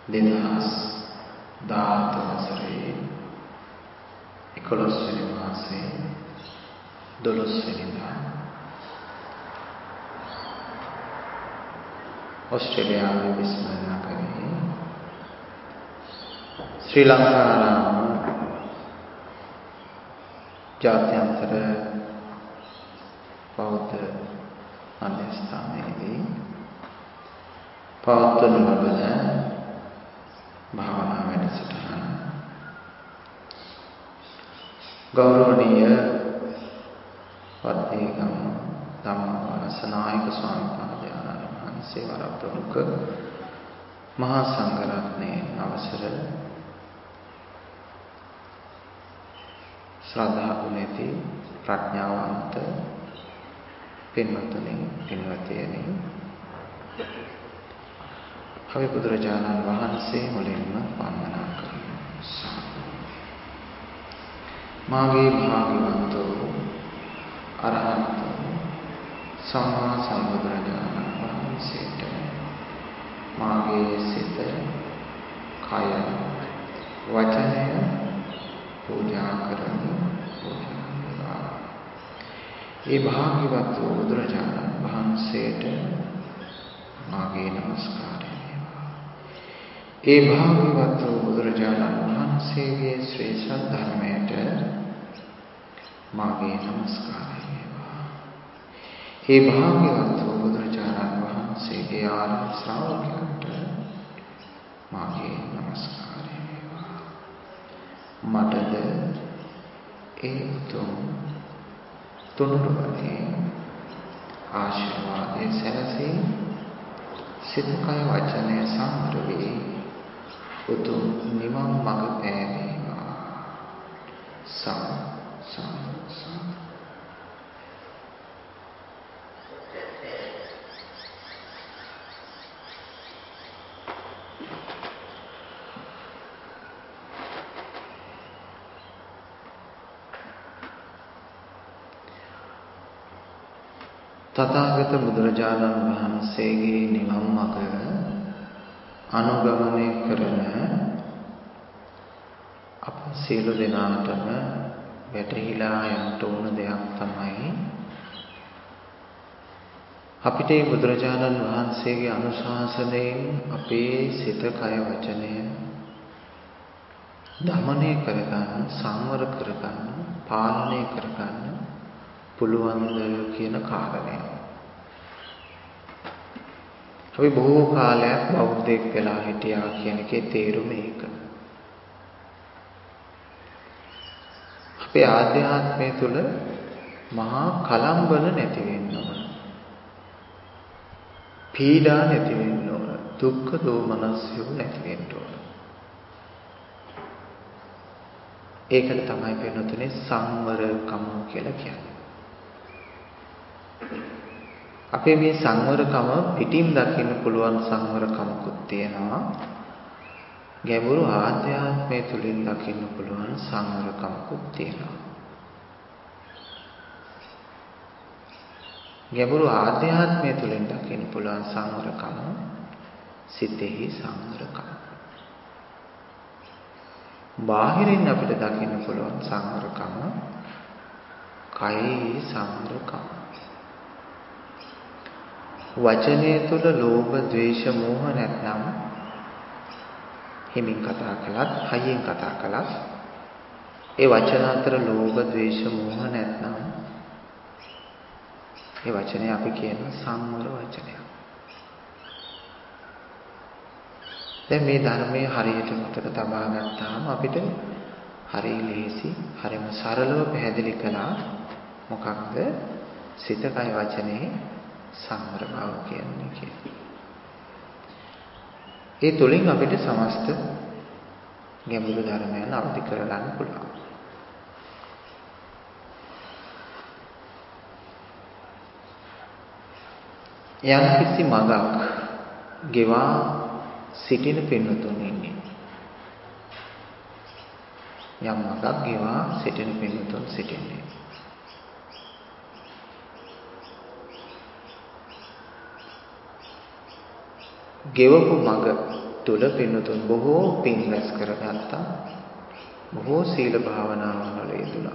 2017 වසරේ 11 වෙනි මාසයේ 12 වෙනිදා ඕස්ට්‍රේලියාවේ බිස්මල් නගරයේ ශ්‍රී ලංකාරාම ජාත්‍යන්තර බෞද්ධ මධ්‍යස්ථානයේදී පවත්වනු ලබන භාවනා වැඩසටහන ගෞරවනීය වත්තේගම ධම්මවරසනායක ස්වාමීන් වහන්සේ වරප්‍රමුඛ මහා සංඝරත්නයේ අවසර ශ්‍රද්ධා ගුණේති ප්‍රඥාවන්ත පින්වත්නි පින්වතියනි අපි බුදුරජාණන් වහන්සේ මුලින්ම වන්දනා කරමු. මාගේ භාග්‍යවන්ත වූ අරහත් සම්මා සම්බුදුරජාණන් වහන්සේට මාගේ සිත, කය, වචනය පූජා කරමි. ඒ භාග්‍යවත් වූ බුදුරජාණන් වහන්සේට මාගේ නමස්කාරය. ඒ භාග්‍යවත් වූ බුදුරජාණන් වහන්සේගේ ශ්‍රී සද්ධර්මයට මාගේ නමස්කාරය වේවා. ඒ භාග්‍යවත් වූ බුදුරජාණන් වහන්සේගේ ආර්ය ශ්‍රාවකයන්ට මාගේ නමස්කාරය වේවා. මටද ඒ උතුම් තුනුරුවනේ ආශිර්වාදයේ සැලසී සිත කය වචනය සම්වර වේ උතුම් නිවන් මඟ පෑදේවා. තථාගත බුදුරජාණන් වහන්සේගේ නිවන් මඟ අනුගමනය කරන අප සියලු දෙනාටම වැටහිලා යන්න ඕන දෙයක් තමයි අපිට මේ බුදුරජාණන් වහන්සේගේ අනුශාසනයෙන් අපේ සිත, කය, වචනය දමනය කරගන්න, සංවර කරගන්න, පාලනය කරගන්න පුළුවන්ද කියන කාරණය. අපි බොහෝ කාලයක් බෞද්ධයෙක් වෙලා හිටියා කියන එකේ තේරුම ඒක. අපේ ආධ්‍යාත්මය තුළ මහා කලම්බල නැති වෙන්න ඕන. පීඩා නැති වෙන්න ඕන. දුක්ඛ දෝමනස්ය නැති වෙන්න ඕන. ඒකට තමයි වෙනතුනේ සංවරකම කියලා කියන්නේ. අපේ මේ සංවරකම පිටින් දකින්න පුළුවන් සංවරකමකුත් තියෙනවා. ගැඹුරු ආධ්‍යාත්මය තුළින් දකින්න පුළුවන් සංවරකමකුත් තියෙනවා. ගැඹුරු ආධ්‍යාත්මය තුළින් දකින්න පුළුවන් සංවරකම සිතෙහි සංවරකම. බාහිරින් අපිට දකින්න පුළුවන් සංවරකම කයෙහි සංවරකම. වචනය තුළ ලෝභ, ද්වේෂ, මෝහ නැත්නම් හිමින් කතා කළත්, හයියෙන් කතා කළත් ඒ වචන අතර ලෝභ, ද්වේෂ, මෝහ නැත්නම් ඒ වචනේ අපි කියන සංවර වචනයක්. දැන් මේ ධර්මයේ හරියට මතක තබා ගත්තාම අපිට හරිය ලේසි, හරිම සරලව පැහැදිලි කළා මොකක්ද සිත, කය, වචනේ සංවර බව කියන්නේ කියලා. ඒ තුලින් අපිට සමස්ත ගැඹුරු ධර්මයන් අවදි කරගන්න පුළුවන්. යම් කිසි මඟක් ගෙවා සිටින පින්වතුන් ඉන්නේ. යම් මඟක් ගෙවා සිටින පින්වතුන් සිටින්නේ. ගෙවපු මඟ තුල පින්නතුන් බොහෝ පින් රැස් කරගත්තා. බොහෝ සීල භාවනාවන් වල යෙදුණා.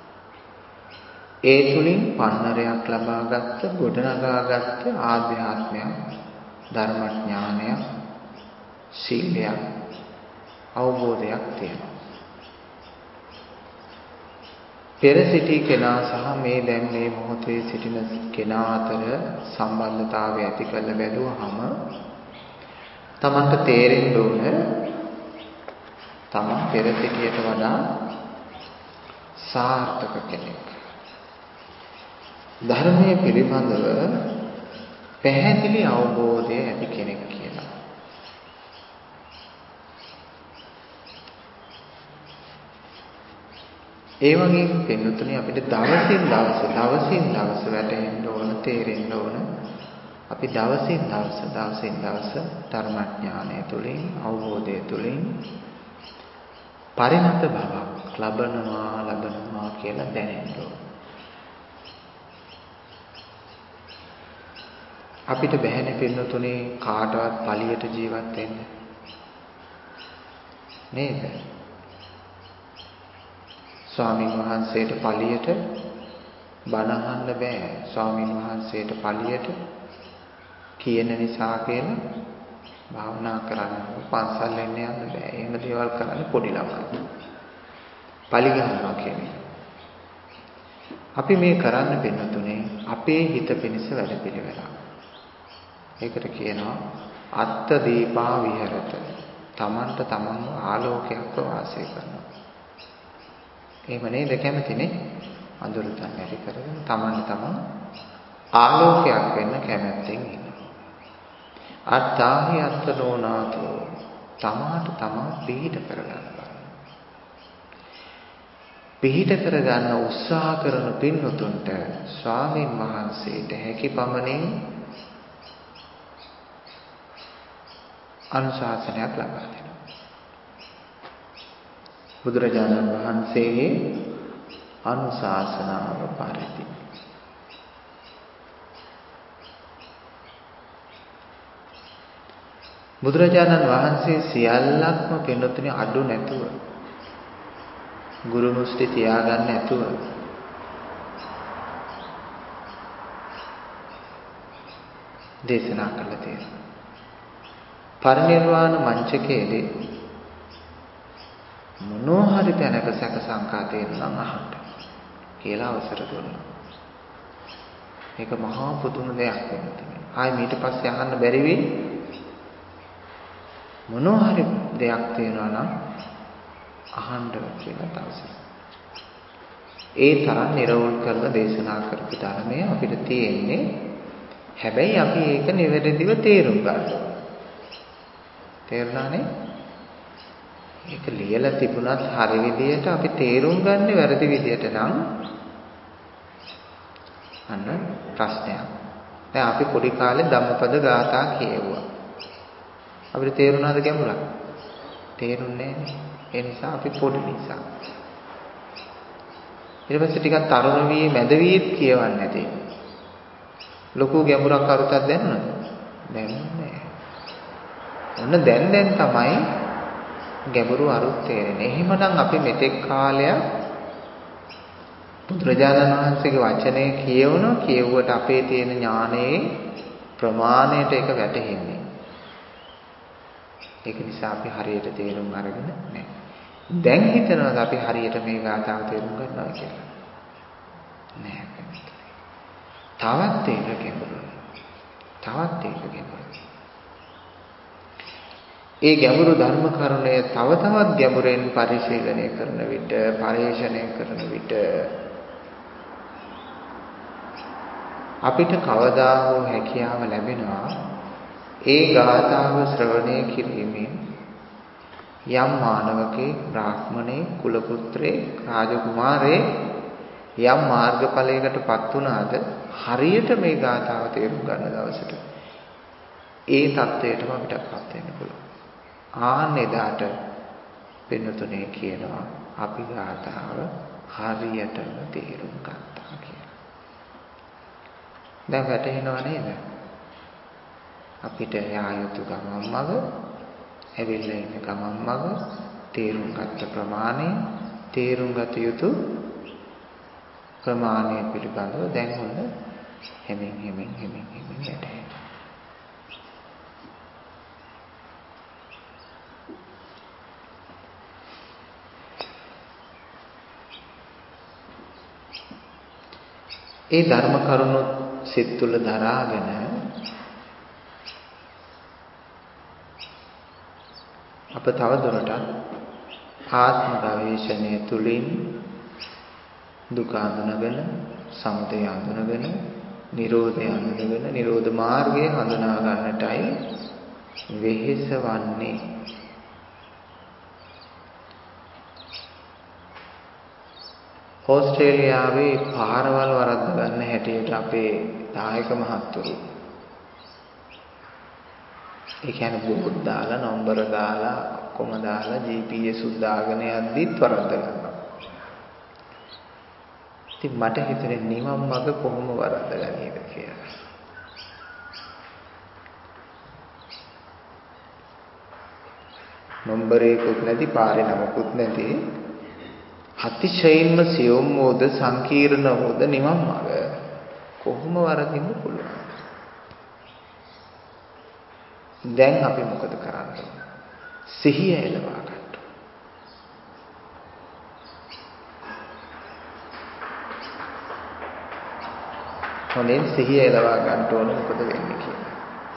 ඒ තුලින් පන්නරයක් ලබාගත්ත, ගොඩනගාගත්ත ආධ්‍යාත්මයක්, ධර්මඥානයක්, සීලයක්, අවබෝධයක් තියෙනවා. පෙර සිටි කෙනා සහ මේ දැන් මේ මොහොතේ සිටින කෙනා අතර සම්බන්ධතාවය ඇති කරලා බැලුවහම තමන්ට තේරෙන්න ඕන තමන් පෙර සිටියට වඩා සාර්ථක කෙනෙක්. ධර්මයේ පිළිබඳව පැහැදිලි අවබෝධය ඇති කෙනෙක් කියලා. ඒ වගේම පින්නතුනි අපිට දවසින් දවස වැටෙන්න ඕන, තේරෙන්න ඕන. අපි දවසින් දවස ධර්මඥානය තුළින්, අවබෝධය තුළින් පරිණත බවක් ලබනවා කියලා දැනෙන්න ඕන. අපිට බැහැනේ පින්නතුනි කාටවත් පළියට ජීවත් වෙන්න. නේද? ස්වාමීන් වහන්සේට පළියට බණ අහන්න බෑ. ස්වාමීන් වහන්සේට පළියට කියන නිසා කියලා භාවනා කරන්න පන්සල් එන්න යන්න බෑ. එහෙම දේවල් කරන්න පොඩි ළමයි. පලි ගන්නවා කියන්නේ. අපි මේ කරන්න පින්නතුනේ අපේ හිත පිණිස වැඩපිළිවෙලක්. ඒකට කියනවා අත්ත දීපා විහෙරත. තමන්ට තමන්ව ආලෝකයක්ව වාසය කරනවා. එහෙම නේද කැමතිනේ? අඳුරට නැති කරගෙන තමන්ට තමන් ආලෝකයක් වෙන්න කැමැත්තෙන් ඉන්නවා. අත්තාහි අත්තනෝනාතෝ තමාට තමා පිහිට කරගන්නවා. පිහිට කරගන්න උත්සාහ කරන පින්වතුන්ට ස්වාමීන් වහන්සේට හැකි පමණින් අනුශාසනයක් ලබා දෙනවා. බුදුරජාණන් වහන්සේගේ අනුශාසනාව පරිදි බුදුරජාණන් වහන්සේ සියල්ලක්ම පින්නතුනේ අඩු නැතුව ගුරු මුස්ටි තියාගන්න නැතුව දේශනා කළා තියෙනවා. පරිනිර්වාණ මංචකයේදී මොනෝhari තැනක සැක සංකා තියෙනවා නම් අහන්න කියලා අවසර දුන්නා. ඒක මහා පුදුම දෙයක් වෙනවා. ආයි ඊට පස්සේ අහන්න බැරි වෙයි. මොනෝhari දෙයක් තියෙනවා නම් අහන්න කියලා තවසර. ඒ තරම් නිර්වෝල් කරලා දේශනා කරපු ධර්මය අපිට තියෙන්නේ. හැබැයි අපි ඒක නිවැරදිව තේරුම් ගන්න ඕනේ. තේරුණානේ? ඒක ලියලා තිබුණත් හරි විදියට අපි තේරුම් ගන්න වැරදි විදියට නම් අන්න ප්‍රශ්නයක්. දැන් අපි පොඩි කාලේ ධම්මපද ගාථා කියෙව්වා. අපිට තේරුණාද ගැඹුරක්? තේරුන්නේ නැහැ. ඒ නිසා අපි පොඩි නිසා. ඊට පස්සේ ටිකක් තරුණ වී මැද වී කියවන්නේ නැති. ලොකු ගැඹුරක් අරුතක් දැනුණාද? දැනුන්නේ නැහැ. ඔන්න දැන් තමයි ගැඹුරු අරුත් තේරෙන්නේ. එහෙමනම් අපි මෙතෙක් කාලයක් බුදුරජාණන් වහන්සේගේ වචනේ කියවුවට අපේ තියෙන ඥානයේ ප්‍රමාණයට ඒක වැටහෙන්නේ. ඒක නිසා අපි හරියට තේරුම් අරගෙන නැහැ. දැන් හිතනවාද අපි හරියට මේ ගාථාව තේරුම් ගන්නවා කියලා? නෑ. තවත් ඒක ගැඹුරුයි. ඒ ගැඹුරු ධර්ම කරුණය තව තවත් ගැඹුරෙන් පරිශීලනය කරන විට, පරිශ්‍රණය කරන විට අපිට කවදා හෝ හැකියාව ලැබෙනවා ඒ ගාථාව ශ්‍රවණය කිරීමෙන් යම් මානවකේ, බ්‍රාහ්මණේ, කුල පුත්‍රේ, රාජකුමාරේ යම් මාර්ගඵලයකටපත් වුණාද හරියට මේ ගාථාව තේරුම් ගන්න දවසට ඒ தത്വයටම අපිටපත් වෙන්න පුළුවන්. ආන්න එදාට පින්නතුනේ කියනවා අපි ගාථාව හරියටම තේරුම් ගත්තා කියලා. දැන් වැටහෙනව නේද? අපිට යා යුතු ගමන් මඟ ඇවිල්ලා ඉන්න ගමන් මග තේරුම් ගත්ත ප්‍රමාණය තේරුම් ගත යුතු ප්‍රමාණය පිළිබඳව දැන් ඔන්න හැමින් යටේ. ඒ ධර්ම කරුණු සිත් තුළ දරාගෙන අප තව දුරටත් ආත්ම ගවේෂණය තුළින් දුක අඳුනගෙන සමුදය අඳුනගෙන නිරෝධය අඳුනගෙන නිරෝධ මාර්ගය හඳුනා ගන්නටයි වෙහෙස වන්නේ. ඕස්ට්‍රේලියාවේ පාරවල් වරද්ද ගන්න හැටියට අපේ දායක මහත්තුරු ඒ කියන්නේ බෝඩ් දාලා නම්බර දාලා ඔක්කොම දාලා GPS උත් දාගෙන යද්දිත් වරද්ද ගන්නවා. ඉතින් මට හිතෙන්නේ නිවන් මඟ කොහොම වරද්ද ගන්නේද කියලා. නම්බරේකුත් නැති පාරේ නමකුත් නැති අතිශයින්ම සියුම් වූද සංකීර්ණ වූද නිවන් මඟ කොහොම වරදින්න පුළුවන්. දැන් අපි මොකද කරන්නේ? සිහිය එළවා ගන්න. මොලෙන් සිහිය එළවා ගන්න ඕන මොකද වෙන්නේ කියලා.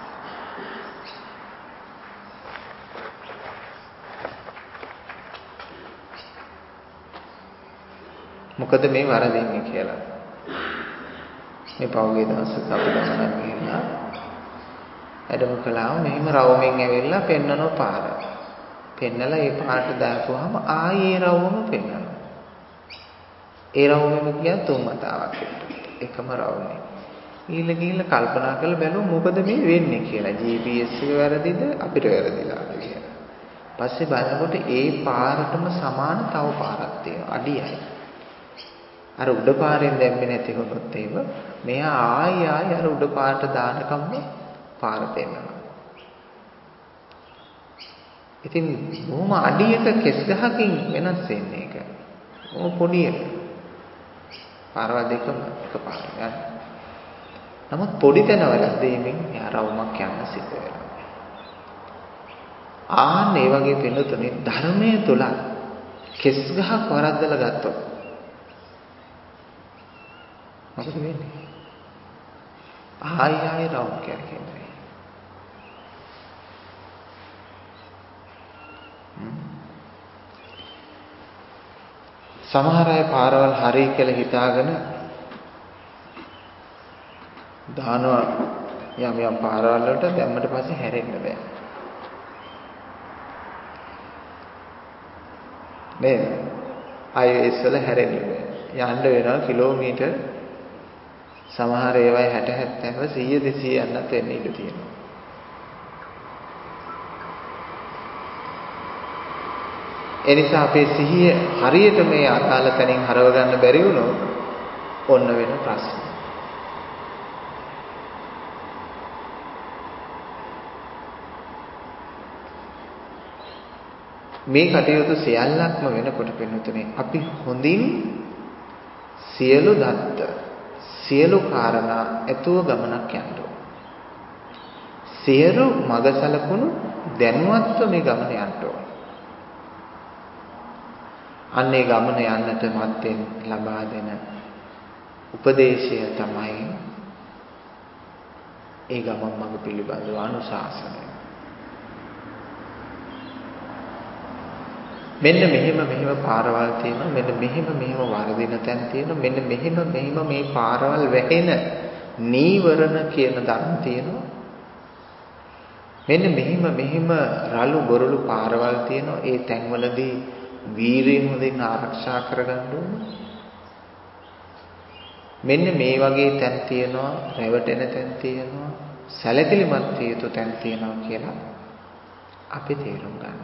මොකද මේ වරදින්නේ කියලා. මේ පෞගේ දවසක අපි ගමනක් ගිහිල්ලා වැඩම කළාම මෙහෙම රවුමෙන් ඇවිල්ලා පෙන්නන පාර. පෙන්නලා ඒ පාරට දාපුවාම ආයේ රවුම පෙන්නනවා. ඒ රවුමෙම ගියා 3 වතාවක් එකම රවුමේ. ඊළඟ කල්පනා කරලා බැලුවා මොකද මේ වෙන්නේ කියලා. GPS එක වැරදිද අපිට වැරදිලාද කියලා. පස්සේ බලනකොට ඒ පාරටම සමාන තව පාරක් තියෙනවා. අඩියයි. අර උඩ පාරෙන් දැම්මේ නැති වුණොත් ඒව මෙයා ආයි අර උඩ පාරට දානකම්ම පාර පෙන්නනවා. ඉතින් බොහොම අඩියක කෙස් ගහකින් වෙනස් වෙන්නේ ඒක. බොහොම පොඩි එක. පාරවල් දෙකම එකපාර යන. නමුත් පොඩි තැන වැරද්දීමෙන් එයා රවුමක් යන්න සිද්ධ වෙනවා. ආන්න ඒ වගේ පිළිතුරේ ධර්මයේ තුල කෙස් ගහක් වරද්දලා ගත්තොත් මොකද වෙන්නේ? ආයි රවුම් කරගෙන සමහර අය පාරවල් හරි කියලා හිතාගෙන දානවා යම් පාරවල් වලට දැම්මට පස්සේ හැරෙන්න බෑ නේද? highways වල හැරෙන්න බෑ. යන්න වෙනවා කිලෝමීටර් සමහර ඒවායි 60 70 100 200 යන්නත් වෙන්න ඉඩ තියෙනවා. ඒ නිසා අපේ සිහිය හරියට මේ අදාළ තැනින් හරව ගන්න බැරි වුණොත් ඔන්න වෙන ප්‍රශ්න. මේ කටයුතු සියල්ලක්ම වෙනකොට පින්නතුනේ අපි හොඳින් සියලු දත්ත සියලු කාරණා ඇතුව ගමනක් යන්න ඕන. සියලු මඟ සලකුණු දැනුවත්ව මේ ගමන යන්න ඕන. අන්නේ ගමන යන්නට මත්තෙන් ලබා දෙන උපදේශය තමයි ඒ ගමන් මඟ පිළිබඳව අනුශාසනය. මෙන්න මෙහෙම පාරවල් තියෙනවා, මෙන්න මෙහෙම වරදින තැන් තියෙනවා, මෙන්න මෙහෙම මේ පාරවල් වැහෙන නීවරණ කියන ධර්ම තියෙනවා. මෙන්න මෙහෙම රළු බොරළු පාරවල් තියෙනවා. ඒ තැන්වලදී වීරිය හොඳින් ආරක්ෂා කරගන්න ඕන. මෙන්න මේ වගේ තැන් තියෙනවා, රැවටෙන තැන් තියෙනවා, සැලකිලිමත් විය යුතු තැන් තියෙනවා කියලා අපි තේරුම් ගන්නවා.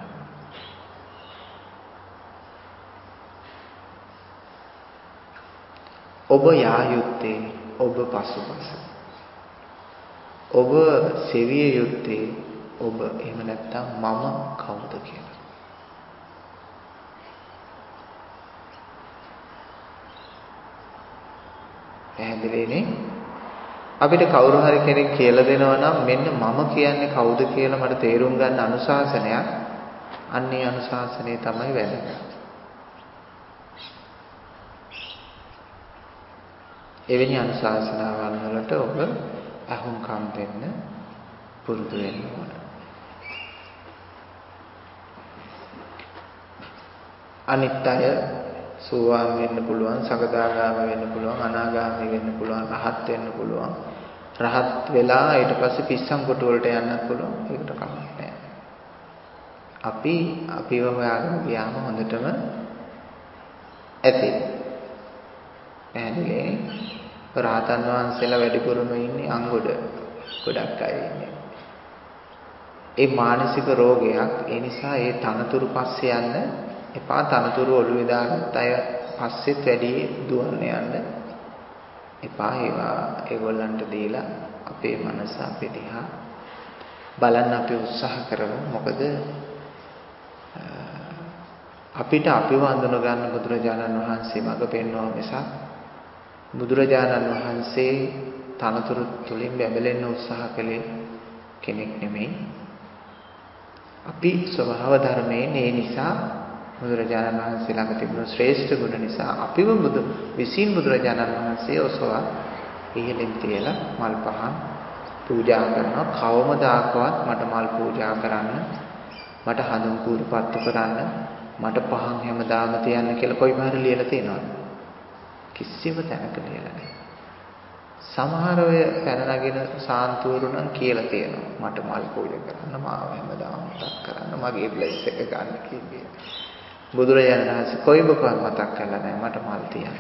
ඔබ යා යුත්තේ ඔබ පසුපස. ඔබ සෙවිය යුත්තේ ඔබ එහෙම නැත්නම් මම කවුද කියලා. පැහැදිලිනේ? අපිට කවුරු හරි කෙනෙක් කියලා දෙනවා නම් මෙන්න මම කියන්නේ කවුද කියලා මට තේරුම් ගන්න අනුශාසනයක්, අන්නේ අනුශාසනය තමයි වැදගත්. එවැනි අනුශාසනාවන් වලට ඔබ අහුම්කම් දෙන්න පුරුදු වෙන්න ඕන. අනිත් අය සෝවාන් වෙන්න පුළුවන්, සකදාගාමී වෙන්න පුළුවන්, අනාගාමී වෙන්න පුළුවන්, රහත් වෙන්න පුළුවන්. රහත් වෙලා ඊට පස්සේ පිස්සන් කොටු වලට යන්නත් පුළුවන්. ඒකට කමක් නැහැ. අපිව හොයාගෙන ගියාම හොඳටම ඇති. පැහැදිලිනේ? රහතන් වහන්සේලා වැඩිපුරම ඉන්නේ අංගොඩ. ගොඩක් අය ඉන්නේ. ඒ මානසික රෝගයක්. ඒ නිසා ඒ තනතුරු පස්සේ යන්න එපා. තනතුරු ඔළුවේ දාගත්ත අය පස්සෙත් වැඩි දුවන්න යන්න එපා. ඒගොල්ලන්ට දීලා අපේ මනස අපේ දිහා බලන්න අපි උත්සාහ කරමු. මොකද අපිට අපිව අඳුන ගන්න බුදුරජාණන් වහන්සේ මඟ පෙන්වුවා මිසක් බුදුරජාණන් වහන්සේ තනතුරු තුලින් බැබලෙන්න උත්සාහ කළේ කෙනෙක් නෙමෙයි. අපි ස්වභාව ධර්මයෙන් ඒ නිසා බුදුරජාණන් වහන්සේ ළඟ තිබුණු ශ්‍රේෂ්ඨ ගුණ නිසා අපිව බුදුරජාණන් වහන්සේ ඔසවා ඉහළින් තියලා මල් පහන් පූජා කරනවා. කවමදාකවත් මට මල් පූජා කරන්න, මට හඳුන් කූරු පත්තු කරන්න, මට පහන් හැමදාම තියන්න කියලා කොයි බාහිර ලියලා තියෙනවද? කිසිම තැනක ලියලා නැහැ. සමහර අය පැන නගින සාන්තුවරු නම් කියලා තියෙනවා. මට මල් පූජා කරන්න, මාව හැමදාම මතක් කරන්න, මගේ බ්ලෙස් එක ගන්න කිව්වේ. බුදුරජාණන් වහන්සේ කොයිබකවත් මතක් කරලා නැහැ මට මල් තියන්න.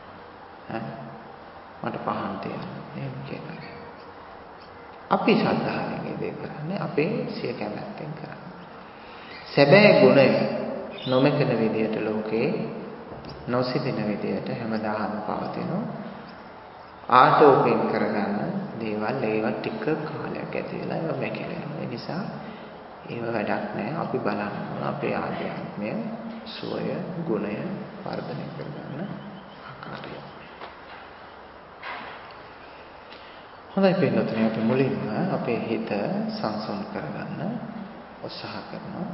මට පහන් තියන්න. එහෙම කියලා. අපි ශ්‍රද්ධාවෙන් මේ දේ කරන්නේ, අපේ සිය කැමැත්තෙන් කරන්නේ. සැබෑ ගුණය නොමෙකන විදියට ලෝකේ නොසිතින විදියට හැමදාම පවතින ආටෝපින් කරගන්න දේවල් ඒවා ටික කාලයක් ඇතිලා ඒවා මැකිලෙනවා. ඒ නිසා ඒව වැඩක් නැහැ. අපි බලන්න ඕන අපේ ආධ්‍යාත්මය, සුවය, ගුණය වර්ධනය කරගන්න ආකාරය. හොඳයි පින්වත්නි, අපි මුලින්ම අපේ හිත සංසුන් කරගන්න උත්සාහ කරනවා.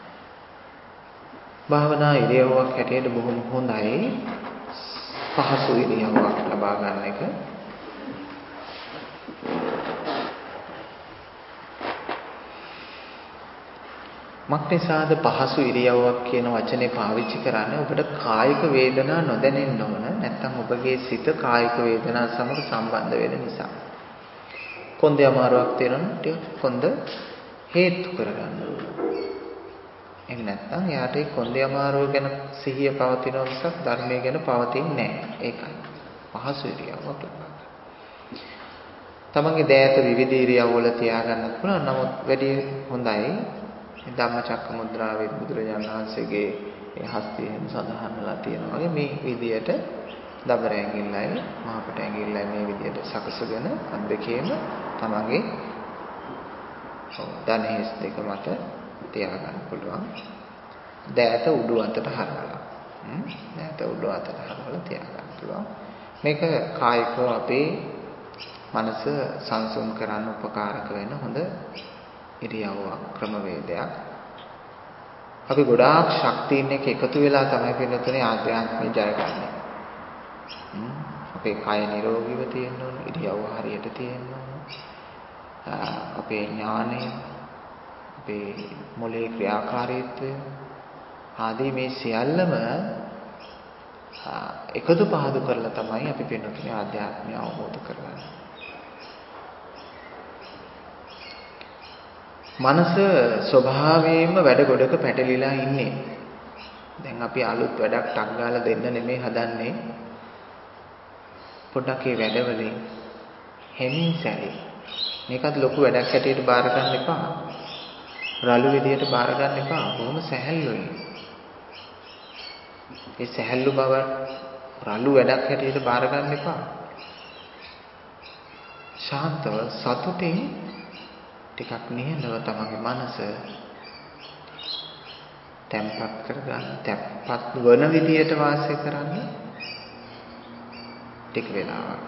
භාවනා ඉරියව්වක් හැටියට බොහොම හොඳයි පහසු ඉරියව්වක් ලබා ගන්න එක. මක්නිසාද පහසු ඉරියව්වක් කියන වචනේ පාවිච්චි කරන්නේ? ඔබට කායික වේදනා නොදැනෙන්න ඕන. නැත්නම් ඔබගේ සිත කායික වේදනා සමග සම්බන්ධ වෙන නිසා. කොන්දේ අමාරුවක් තියෙනවනේ ටික කොන්ද හේතු කරගන්න ඕන. එහෙම නැත්නම් යාට ඒ කොන්දේ අමාරුව ගැන සිහිය පවතිනවා මිසක් ධර්මයේ ගැන පවතින්නේ නැහැ. ඒකයි. පහසු ඉරියව්වක් ලබා ගන්න. තමන්ගේ දෑත විවිධ ඉරියව්වල තියාගන්නත් පුළුවන්. නමුත් වැඩි හොඳයි ධම්මචක්ක මුද්‍රාවේ බුදුරජාණන් වහන්සේගේ ඒ හස්තයෙන් සඳහන් වෙලා තියෙනවා වගේ මේ විදියට දබර ඇඟිල්ලයි මහපට ඇඟිල්ලයි මේ විදියට සකසගෙන අත් දෙකේම තමන්ගේ දණහිස් දෙක මත තියාගන්න පුළුවන්. දෑත උඩු අතට හරවලා. දෑත උඩු අතට හරවලා තියාගන්න පුළුවන්. මේක කායිකව අපේ මනස සංසුන් කරන්න උපකාරක වෙන හොඳ ඉරියව්වක්, ක්‍රමවේදයක්. අපි ගොඩාක් ශක්තියින් එක එකතු වෙලා තමයි පිළිතුරේ ආධ්‍යාත්මය ජයගන්නේ. අපේ කය නිරෝගීව තියෙන්න ඕන, ඉරියව්ව හරියට තියෙන්න ඕන. අපේ ඥානය, අපේ මොළයේ ක්‍රියාකාරීත්වය ආදී මේ සියල්ලම එකතු පහදු කරලා තමයි අපි පිළිතුරේ ආධ්‍යාත්මය අවබෝධ කරගන්නේ. මනස ස්වභාවයෙන්ම වැඩ ගොඩක පැටලිලා ඉන්නේ. දැන් අපි අලුත් වැඩක් ටක් ගාලා දෙන්න නෙමෙයි හදන්නේ. පොඩ්ඩක් මේ වැඩවලින් හැමින් සැරේ. මේකත් ලොකු වැඩක් හැටියට බාර ගන්න එපා. රළු විදියට බාර ගන්න එපා. බොහොම සැහැල්ලුවෙන්. ඒ සැහැල්ලු බව රළු වැඩක් හැටියට බාර ගන්න එපා. ශාන්තව සතුටින් ටිකක් නිහඬව තමගේ මනස තැම්පත් කරගන්න, තැම්පත් වන විදියට වාසය කරන්න ටික වෙලාවක්.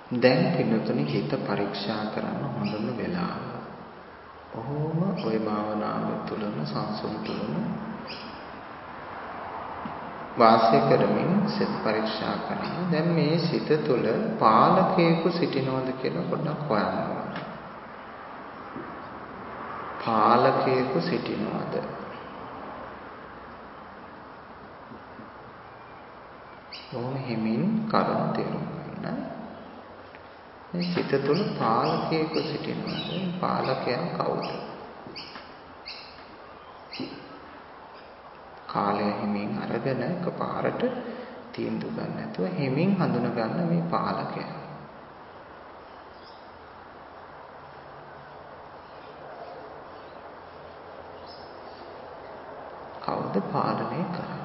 දැන් පින්නතුනි හිත පරීක්ෂා කරන්න හොඳම වෙලාව. ඔහොම ওই භාවනාව තුළම සංසුන් තුළම වාසය කරමින් සිත පරීක්ෂා කරනවා. දැන් මේ සිත තුළ පාලකයෙකු සිටිනවද කියලා පොඩ්ඩක් හොයන්න ඕන. පාලකයෙකු සිටිනවද? ඕම හිමින් කරුණ තේරුම් ගන්න. මේ සිත තුළ පාලකයෙකු සිටිනවද? පාලකයා කවුද? කාලය හිමින් අරගෙන එකපාරට තීන්දුව ගන්න නැතුව හිමින් හඳුන ගන්න මේ පාලකයා. කවුද පාලනය කරන්නේ?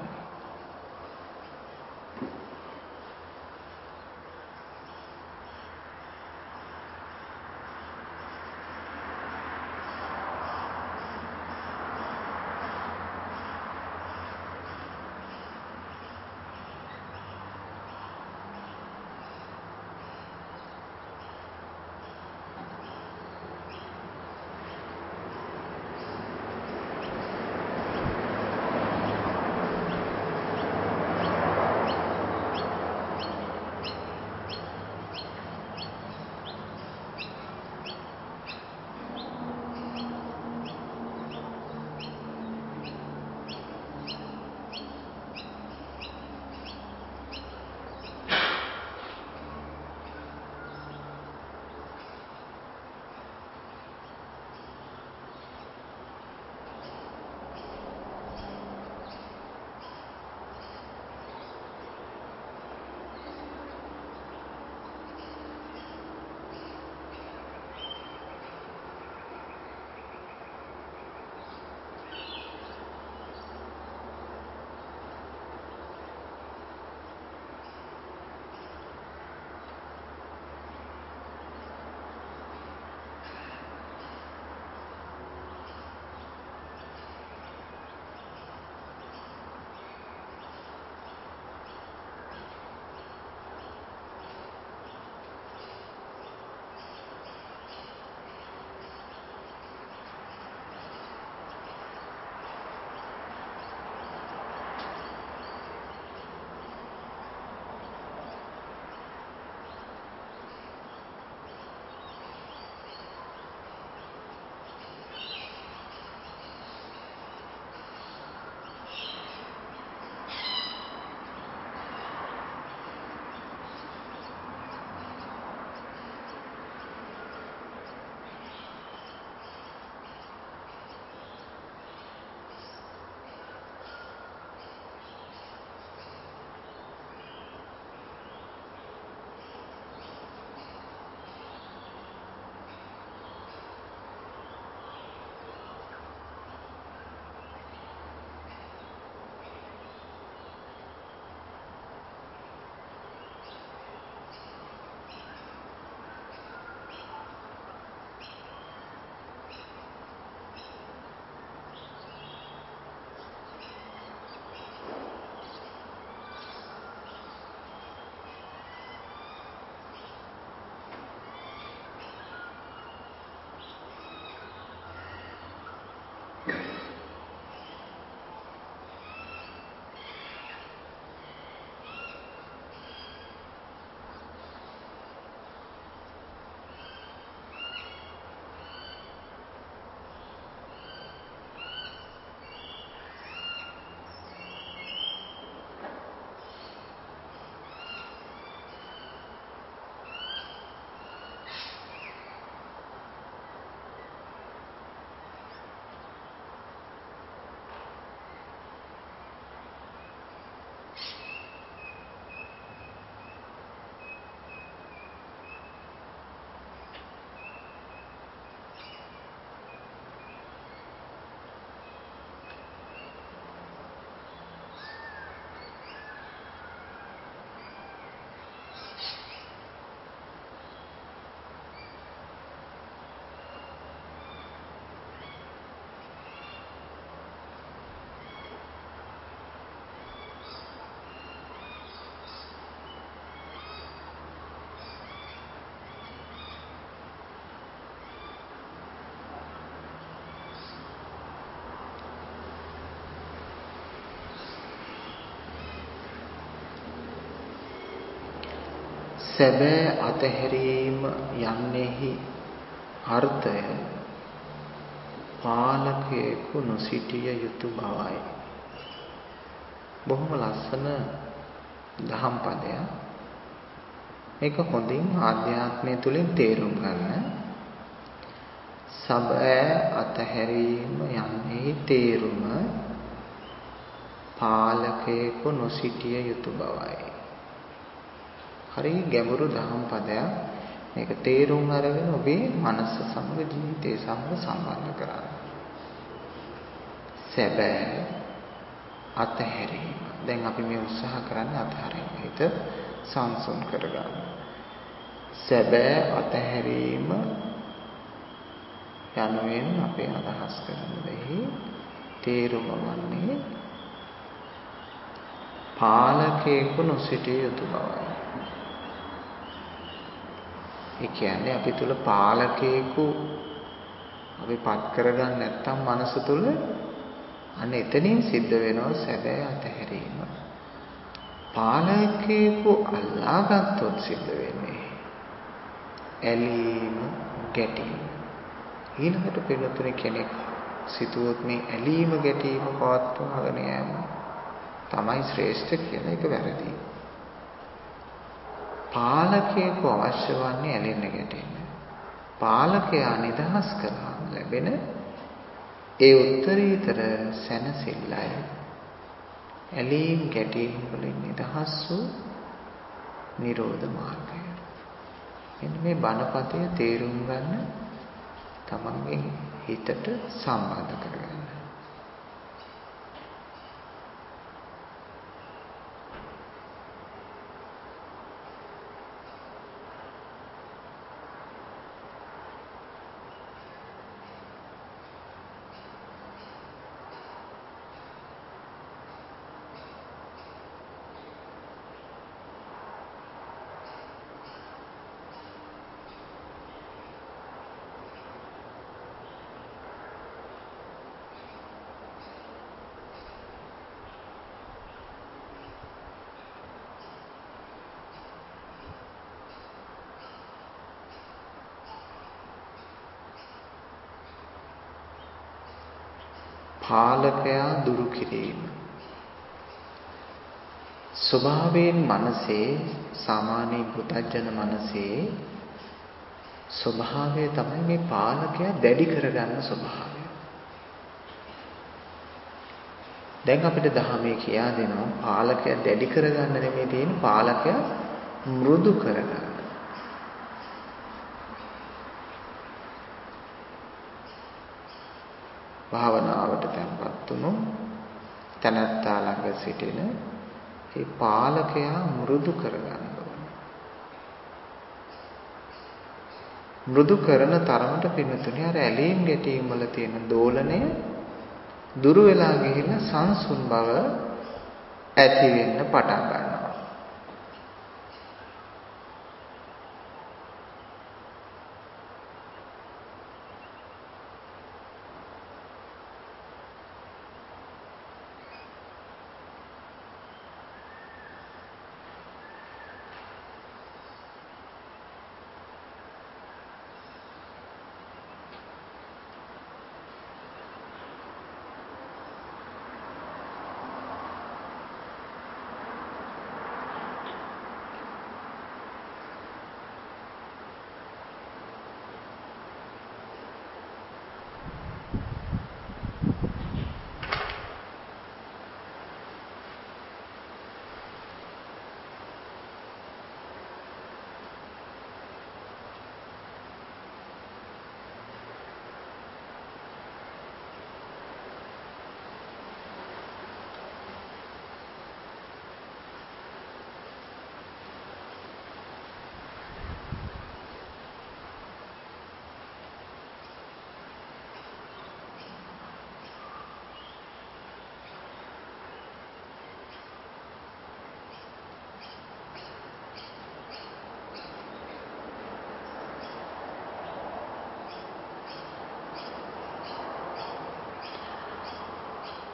සැබෑ අතහැරීම යන්නේහි අර්ථය පාලකයෙකු නොසිටිය යුතු බවයි. බොහොම ලස්සන දහම් පදයක්. මේක හොඳින් ආධ්‍යාත්මය තුලින් තේරුම් ගන්න. සැබෑ අතහැරීම යන්නේ තේරුම පාලකයෙකු නොසිටිය යුතු බවයි. හරි ගැඹුරු දහම් පදයක්. මේක තේරුම් අරගෙන ඔබේ මනස සමග ජීවිතය සමග සම්බන්ධ කරගන්න. සැබෑ අතහැරීම. දැන් අපි මේ උත්සාහ කරන්නේ අතහැරීම. හිත සංසුන් කරගන්න. සැබෑ අතහැරීම යනුවෙන් අපි අදහස් කරන දෙහි තේරුම වන්නේ පාලකයෙකු නොසිටිය යුතු බවයි. ඒ කියන්නේ අපි තුල පාලකයෙකු අපි පත් කරගන්න නැත්නම් මනස තුල අන්න එතනින් සිද්ධ වෙනවා සැබෑ අතහැරීම. පාලකයෙකු අල්ලාගත්තොත් සිද්ධ වෙන්නේ ඇලීම ගැටීම. ඊළඟට පිළිතුරේ කෙනෙක් සිතුවොත් මේ ඇලීම ගැටීම පවත්වාගෙන යෑම තමයි ශ්‍රේෂ්ඨ කියලා. ඒක වැරදි. පාලකයෙකු අවශ්‍ය වන්නේ ඇලෙන්න ගැටෙන්න. පාලකයා නිදහස් කරලා ලැබෙන ඒ උත්තරීතර සැනසෙල්ලයි ඇලීම් ගැටීම් වලින් නිදහස් වූ නිරෝධ මාර්ගය. මෙන්න මේ බණපදය තේරුම් ගන්න තමන්ගේ හිතට සම්බන්ධ කරගන්න. පාලකයා දුරු කිරීම. ස්වභාවයෙන් මනසේ සාමාන්‍ය පුතජන මනසේ ස්වභාවය තමයි මේ පාලකයා දැඩි කරගන්න ස්වභාවය. දැන් අපිට ධර්මයේ කියා දෙනවා පාලකයා දැඩි කරගන්න නෙමෙයි තියෙන්නේ පාලකයා මෘදු කරගන්න. භාවනාවට tempත් වුණු තනත්තා ළඟ සිටින ඒ පාලකයා මෘදු කරගන්න ඕනේ. මෘදු කරන තරමට පින්නතුනේ අර ඇලීම් ගැටීම් වල තියෙන දෝලණය දුරු වෙලා ගිහිල්ලා සංසුන් බව ඇති වෙන්න පටන් ගන්නවා.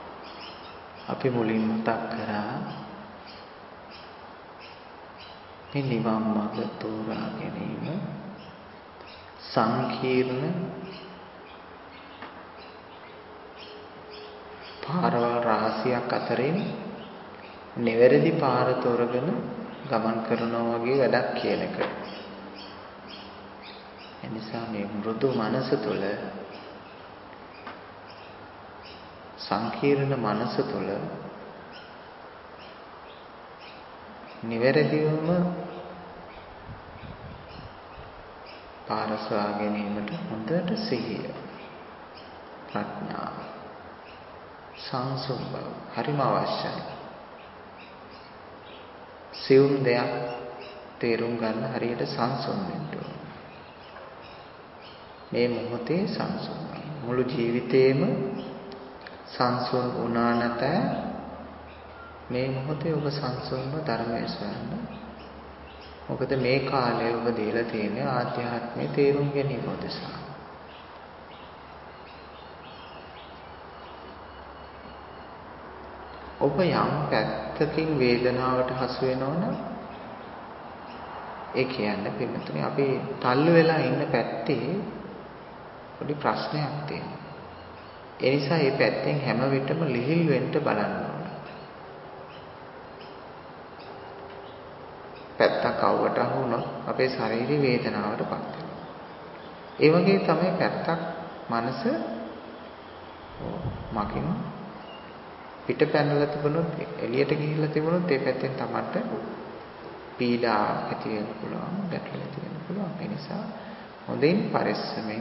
අපි මුලින් මතක් කරා මේ නිවන් මාර්ග තෝරා ගැනීම සංකීර්ණ පාරවල් රාශියක් අතරින් නිවැරදි පාර තෝරගෙන ගමන් කරනවා වගේ වැඩක් කියන එක. එනිසා මේ මෘදු මනස තුළ සංකීර්ණ මනස තුළ නිවැරදිවම පාර සොයා ගැනීමට හොඳට සිහිය ප්‍රඥාව සංසුන් බව හරිම අවශ්‍යයි. සියුම් දෙයක් තේරුම් ගන්න හරියට සංසුන් වෙන්න ඕන. මේ මොහොතේ සංසුන් මුළු ජීවිතේම සංසුන් වුණා නැත මේ මොහොතේ ඔබ සංසුන්ව ධර්මයේ සොයන්න. මොකද මේ කාලේ ඔබ දීලා තියෙන ආධ්‍යාත්මයේ තේරුම් ගැනීම උදෙසා. ඔබ යම් පැත්තකින් වේදනාවට හසු වෙනවනම් ඒ කියන්නේ පිළිතුරේ අපි තල්ලු වෙලා ඉන්න පැත්තේ පොඩි ප්‍රශ්නයක් තියෙනවා. ඒ නිසා මේ පැත්තෙන් හැම විටම ලිහිල් වෙන්න බලන්න ඕන. පැත්තක් අවුවට අහු වුණොත් අපේ ශරීරය වේදනාවටපත් වෙනවා. ඒ වගේ තමයි පැත්තක් මනස මකින් පිට පැනලා තිබුණොත් එළියට ගිහිල්ලා තිබුණොත් ඒ පැත්තෙන් තමයි පීඩා ඇති වෙන්න පුළුවන්, ගැටලු ඇති වෙන්න පුළුවන්. ඒ නිසා හොඳින් පරිස්සමෙන්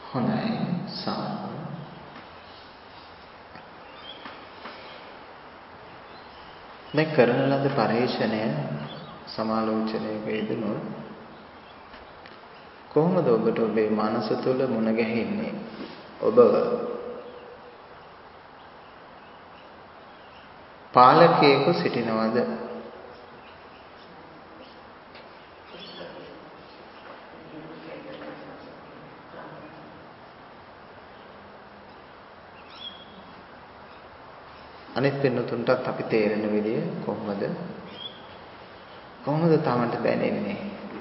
හොඳයි සාදු. මේ කරන ලද පරිශ්‍රණය සමාලෝචනයක යෙදුණොත් කොහොමද ඔබට ඔබේ මනස තුළ මුණ ගැහෙන්නේ? ඔබ පාලකයෙකු සිටිනවද? අනිත් වෙනතුන්ටත් අපි තේරෙන විදිය කොහොමද තමන්ට දැනෙන්නේ?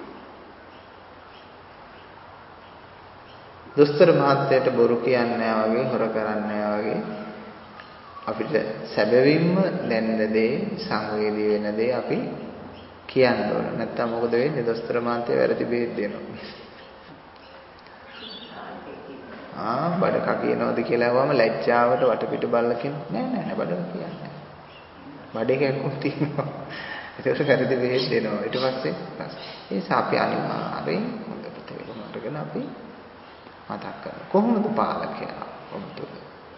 දොස්තර මහත්තයාට බොරු කියන්නේ නැහැ වගේ, හොර කරන්නේ නැහැ වගේ අපිට සැබවින්ම දැනෙන දේ, සංවේදී වෙන දේ අපි කියන්න ඕන. නැත්තම් මොකද වෙන්නේ? දොස්තර මහත්තයා වැරදි බේත් දෙනවා. බඩ කකියනවද කියලා අහුවම ලැජ්ජාවට වටපිට බලලා කියන නෑ බඩ කියන්නේ. බඩේ කැක්කුම් තියෙනවා. ඒකට වැරදි බේත් දෙනවා. ඊට පස්සේ ඒ සාපි අනිවාර්යෙන් හොඳට තේරුම්ගෙන අපි මතක් කරගන්න. කොහොමද පාලකයා ඔබතුල?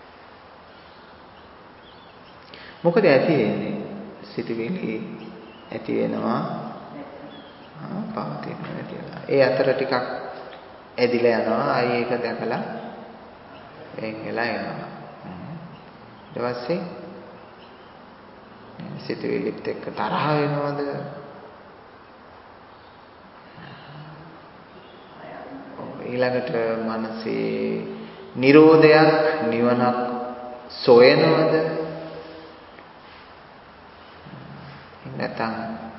මොකද ඇති වෙන්නේ? සිතවිලි ඇති වෙනවා. පවතිනවා නැතිලා. ඒ අතර ටිකක් ඇදිලා යනවා. ආයි ඒක දැකලා වෙන් වෙලා එනවා. ඊට පස්සේ සිතවිලිත් එක්ක තරහ වෙනවද? ඊළඟට මනසේ නිරෝධයක්, නිවනක් සොයනවද? නැත්නම්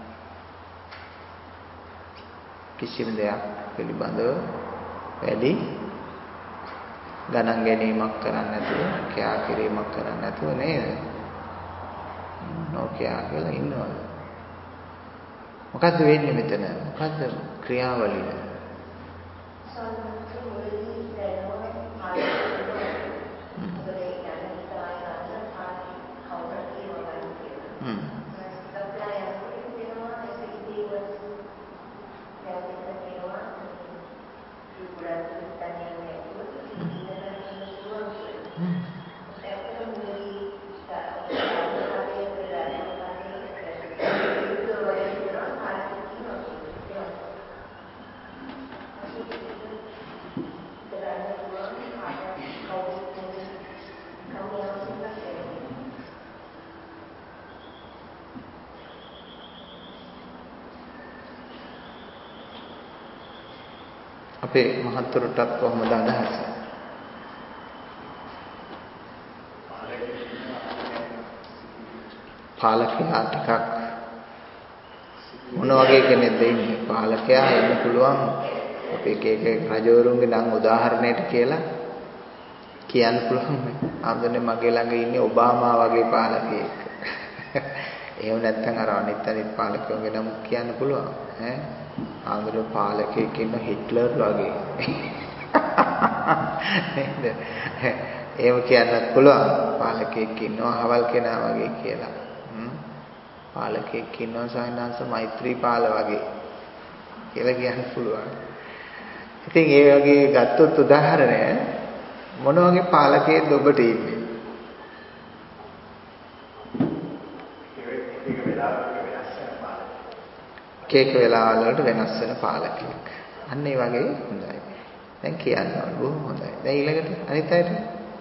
කිසිම දෙයක් පිළිබඳව වැඩි ගණන් ගැනීමක් කරන්නේ නැතුව, කියා කිරීමක් කරන්නේ නැතුව නේද? නොකියා කියලා ඉන්නවද? මොකද්ද වෙන්නේ මෙතන? මොකද්ද ක්‍රියාවලිය? අපේ මහත්තුරුටත් කොහොමද අදහස? පාලකයා ටිකක් මොන වගේ කෙනෙක්ද ඉන්නේ? පාලකයා ඉන්න පුළුවන් අපේ එක රජවරුන්ගේ නම් උදාහරණයක් කියලා කියන්න පුළුවන්. ආම්දනේ මගේ ළඟ ඉන්නේ ඔබාමා වගේ පාලකයෙක්. එහෙම නැත්නම් අර අනිත් පාලකයන්ගේ නම් කියන්න පුළුවන්. ආන්දර පාලකයෙක් ඉන්න හිට්ලර් වගේ. නේද? එහෙම කියන්නත් පුළුවන්. පාලකයෙක් ඉන්නවා හවල් කෙනා වගේ කියලා. පාලකයෙක් ඉන්නවා සායනංශ මෛත්‍රීපාල වගේ කියලා කියන්න පුළුවන්. ඉතින් ඒ වගේ ගත්තොත් උදාහරණය මොන වගේ පාලකයෙක්ද ඔබට ඉන්නේ? එක වෙලාවල වලට වෙනස් වෙන පාලකයෙක්. අන්න ඒ වගේ හොඳයි. දැන් කියන්න ඕන බොහොම හොඳයි. දැන් ඊළඟට අනිත් අයට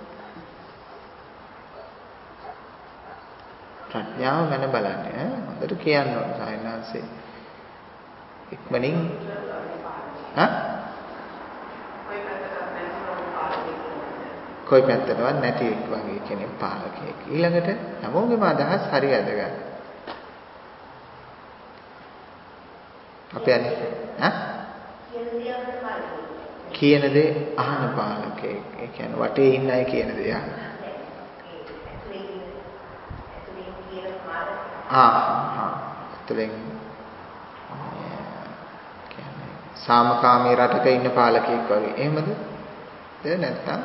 ප්‍රඥාව ගැන බලන්න හොඳට කියන්න ඕන සායනාංශේ. ඉක්මනින් කොයි පැත්තටවත් නැති වගේ කෙනෙක් පාලකයෙක්. ඊළඟට හැමෝගෙම අදහස් හරි වැදගත්. අපි කියන දේ අහන පාලකයෙක්. ඒ කියන්නේ වටේ ඉන්න අය කියන දේ අහන. ඇතුලෙන් කියන්නේ සාමකාමී රටක ඉන්න පාලකයෙක් වගේ. එහෙමද? නැත්නම්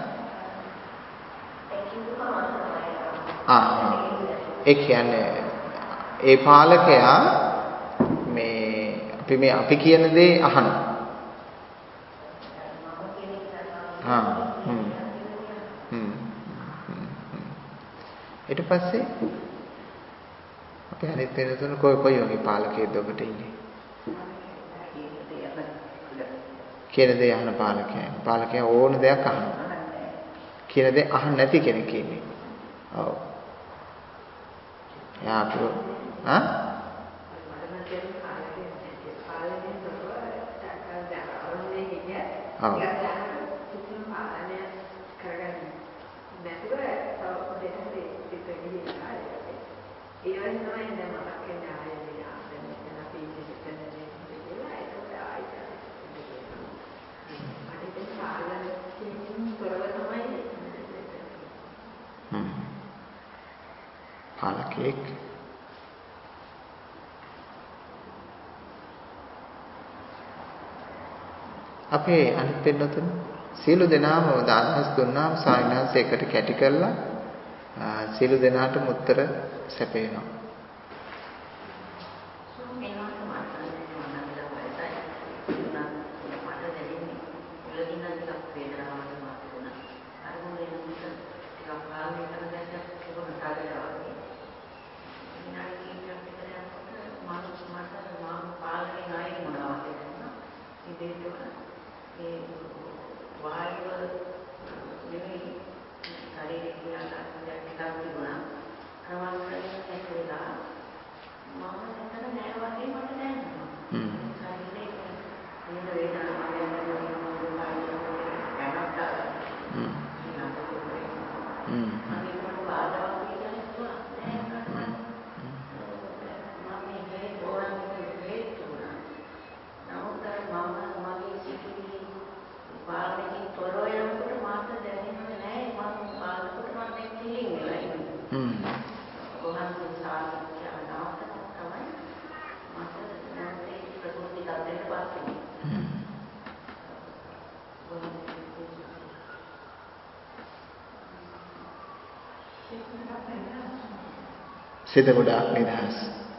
ඒ කියන්නේ ඒ පාලකයා අපි කියන දේ අහනවා. ඊට පස්සේ අපි අනිත් වෙනතුන කොයි වගේ පාලකයෙක්ද ඔබට ඉන්නේ? කියන දේ අහන පාලකයා. පාලකයා ඕන දෙයක් අහනවා. කියන දේ අහන්න නැති කෙනෙක් ඉන්නේ. ඔව්. යා අපෝ පාලකෙක් අපේ අනිත් වෙනතුන සියලු දෙනාම දානහස් දුන්නාම සායනහස් එකට කැටි කරලා සියලු දෙනාටම උත්තර සැපේනවා. සිත ගොඩාක් නිදහස්.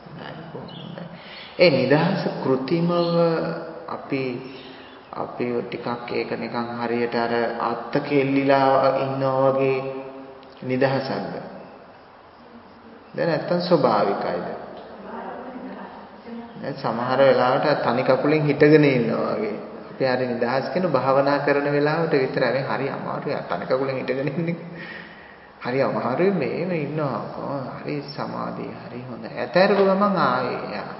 ඒ නිදහස කෘතිමව අපි ටිකක් ඒක නිකන් හරියට අර අත්ත කෙල්ලිලා ඉන්නා වගේ නිදහසක්ද? දැන් නැත්තම් ස්වභාවිකයිද? දැන් සමහර වෙලාවට තනි කකුලෙන් හිටගෙන ඉන්නවා වගේ. අපි හරි නිදහස් කියන භාවනා කරන වෙලාවට විතරයි හරි අමාරුයි තනි කකුලෙන් හිටගෙන ඉන්නේ. හරි අමාරුයි මේව ඉන්නවා. හරි සමාධිය හරි හොඳයි. ඇතැරපු ගමන් ආයේ යනවා.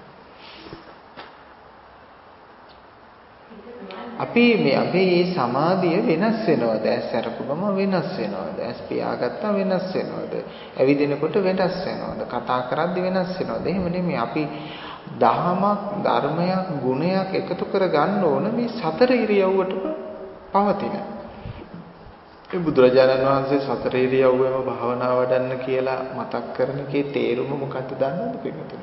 අපි මේ සමාධිය වෙනස් වෙනවද? ඇස් අරපු ගමන් වෙනස් වෙනවද? ඇස් පියාගත්තා වෙනස් වෙනවද? ඇවිදිනකොට වෙනස් වෙනවද? කතා කරද්දි වෙනස් වෙනවද? එහෙම නෙමෙයි අපි දහමක් ධර්මයක් ගුණයක් එකතු කර ගන්න ඕන මේ සතර ඉරියව්වටම පවතින. ඒ බුදුරජාණන් වහන්සේ සතර ඉරියව්වෙම භාවනා වඩන්න කියලා මතක් කරන එකේ තේරුම මොකක්ද දන්නවද පිටුතුනි?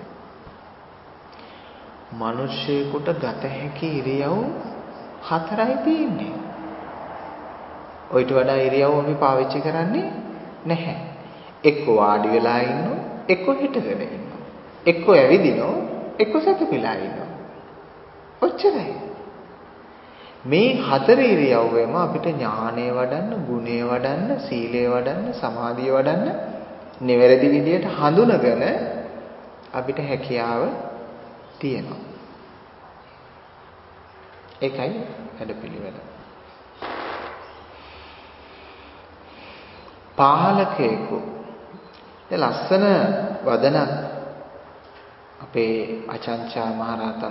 මිනිස්සෙකුට ගත හැකි ඉරියව් හතරයි තියෙන්නේ. ඔයිට වඩා ඉරියව් අපි පාවිච්චි කරන්නේ නැහැ. එක්ක වාඩි වෙලා ඉන්නවා, එක්ක හිටගෙන ඉන්නවා. එක්ක ඇවිදිනවා, එක්ක සැතපීලා ඉන්නවා. ඔච්චරයි. මේ හතර ඉරියව්වෙම අපිට ඥානය වඩන්න, ගුණය වඩන්න, සීලය වඩන්න, සමාධිය වඩන්න නිවැරදි විදියට හඳුනගෙන අපිට හැකියාව තියෙනවා. ඒකයි වැඩපිළිවෙල. පාලකයෙකු ලස්සන වදනක් අපේ අචංචා මහරහතන්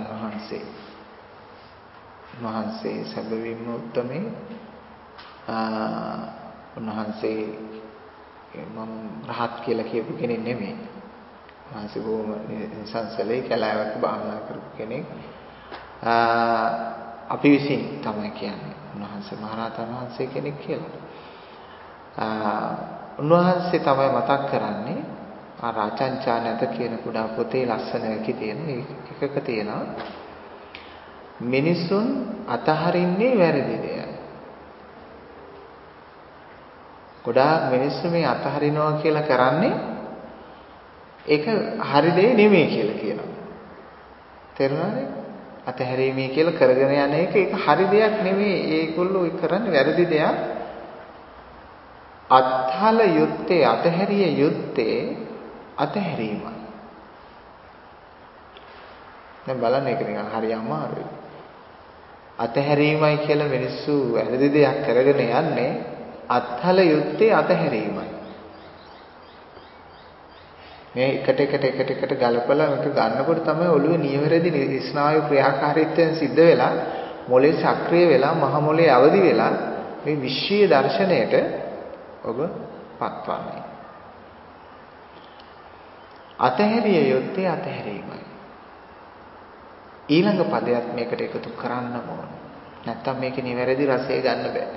වහන්සේ සැබවින්ම උත්තමේ උන්වහන්සේ මම රහත් කියලා කියපු කෙනෙක් නෙමෙයි. උන්වහන්සේ බොහොම සංසලේ කලාවක් භාවනා කරපු කෙනෙක්. අපි විසින් තමයි කියන්නේ උන්වහන්සේ මහරහතන් වහන්සේ කෙනෙක් කියලා. උන්වහන්සේ තමයි මතක් කරන්නේ ආචංචා නැත කියන කුඩා පොතේ ලස්සන එකක් තියෙනවා. එකක තියෙනවා මිනිසුන් අතහරින්නේ වැරදි දෙයක්. ගොඩාක් මිනිස්සු මේ අතහරිනවා කියලා කරන්නේ ඒක හරි දෙයක් නෙමෙයි කියලා කියනවා. තේරුණාද? අතහැරීමේ කියලා කරගෙන යන එක ඒක හරි දෙයක් නෙමෙයි. ඒගොල්ලෝ කරන්නේ වැරදි දෙයක්. අත්හල යුත්තේ අතහැරිය යුත්තේ අතහැරීමයි. දැන් බලන්න ඒක නිකන් හරි අමාරුයි. අතහැරීමයි කියලා මිනිස්සු වැරදි දෙයක් කරගෙන යන්නේ අත්හල යුත්තේ අතහැරීමයි. මේ එකට ගලපලා මේක ගන්නකොට තමයි ඔළුවේ නියවැරදි ස්නායු ක්‍රියාකාරීත්වයෙන් සිද්ධ වෙලා මොලේ සක්‍රිය වෙලා මහ මොලේ අවදි වෙලා මේ විශ්වීය දර්ශනයට ඔබ පත්වන්නේ. අතහැරිය යුත්තේ අතහැරීමයි. ඊළඟ පදයක් මේකට එකතු කරන්න ඕන. නැත්තම් මේකේ නිවැරදි රසය ගන්න බෑ.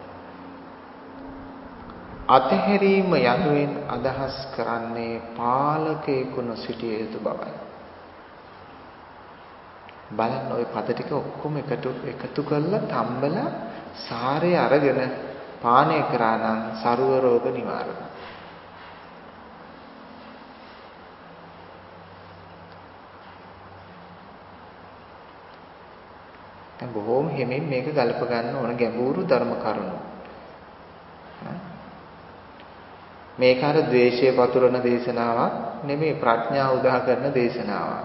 අතහැරීම යනුවෙන් අදහස් කරන්නේ පාලකයෙකු නොසිටිය යුතු බවයි. බලන්න ওই පද ටික ඔක්කොම එකතු කරලා තම්බලා සාරය අරගෙන පානය කරා නම් සරුව රෝග නිවාරණ. දැන් බොහොම හිමින් මේක ගලප ගන්න ඕන ගැඹුරු ධර්ම කරුණු. මේක අර ද්වේෂය පතුරන දේශනාවක් නෙමෙයි ප්‍රඥාව උදා කරන දේශනාවක්.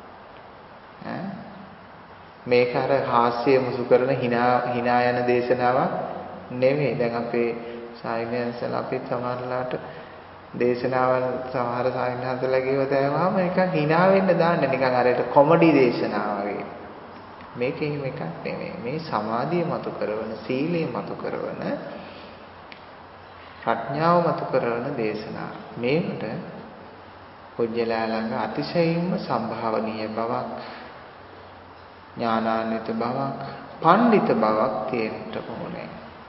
මේක අර හාස්‍ය මුසු කරන hina යන දේශනාවක් නෙමෙයි. දැන් අපේ සායනයන්සලා අපි සමහරලාට දේශනාවල් සමහර සායනහතලා කියව තෑවම නිකන් hina වෙන්න දාන්න නිකන් අරට කොමඩි දේශනාව වගේ. මේක එහෙම එකක් නෙමෙයි. මේ සමාධිය මතු කරන, සීලය මතු කරන, ප්‍රඥාව මතු කරන දේශනා. මේකට පුජ්‍යලා ළඟ අතිශයින්ම සම්භාවනීය බවක්, ඥානාන්විත බවක්, පඬිත බවක් තියෙන්න ඕනේ.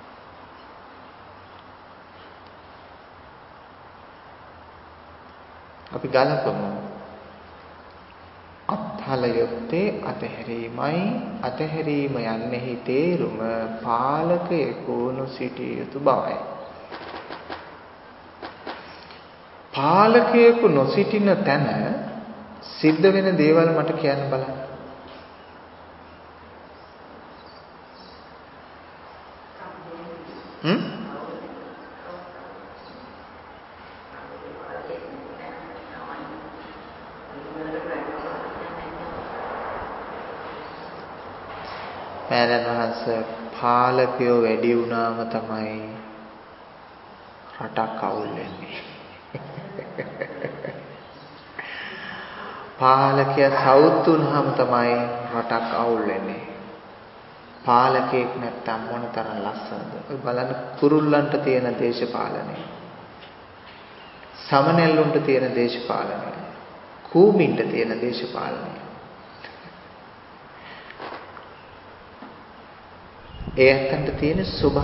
අපි ගලපමු. අත්හල යුත්තේ අතහැරීමයි. අතහැරීම යන්නේහි තේරුම පාලකයෙකු නොසිටිය යුතු බවයි. පාලකයෙකු නොසිටින තැන සිද්ධ වෙන දේවල් මට කියන්න බලන්න. මෑණන් වහන්සේ පාලකයෝ වැඩි වුණාම තමයි රටක් අවුල් වෙන්නේ. පාලකයා සවුත් වුණාම තමයි රටක් අවුල් වෙන්නේ. පාලකෙක් නැත්තම් මොනතරම් ලස්සනද? ඔය බලන්න කුරුල්ලන්ට තියෙන දේශපාලනය. සමනැල්ලුන්ට තියෙන දේශපාලනය. කූඹින්ට තියෙන දේශපාලනය. ඒ ඇත්තන්ට තියෙන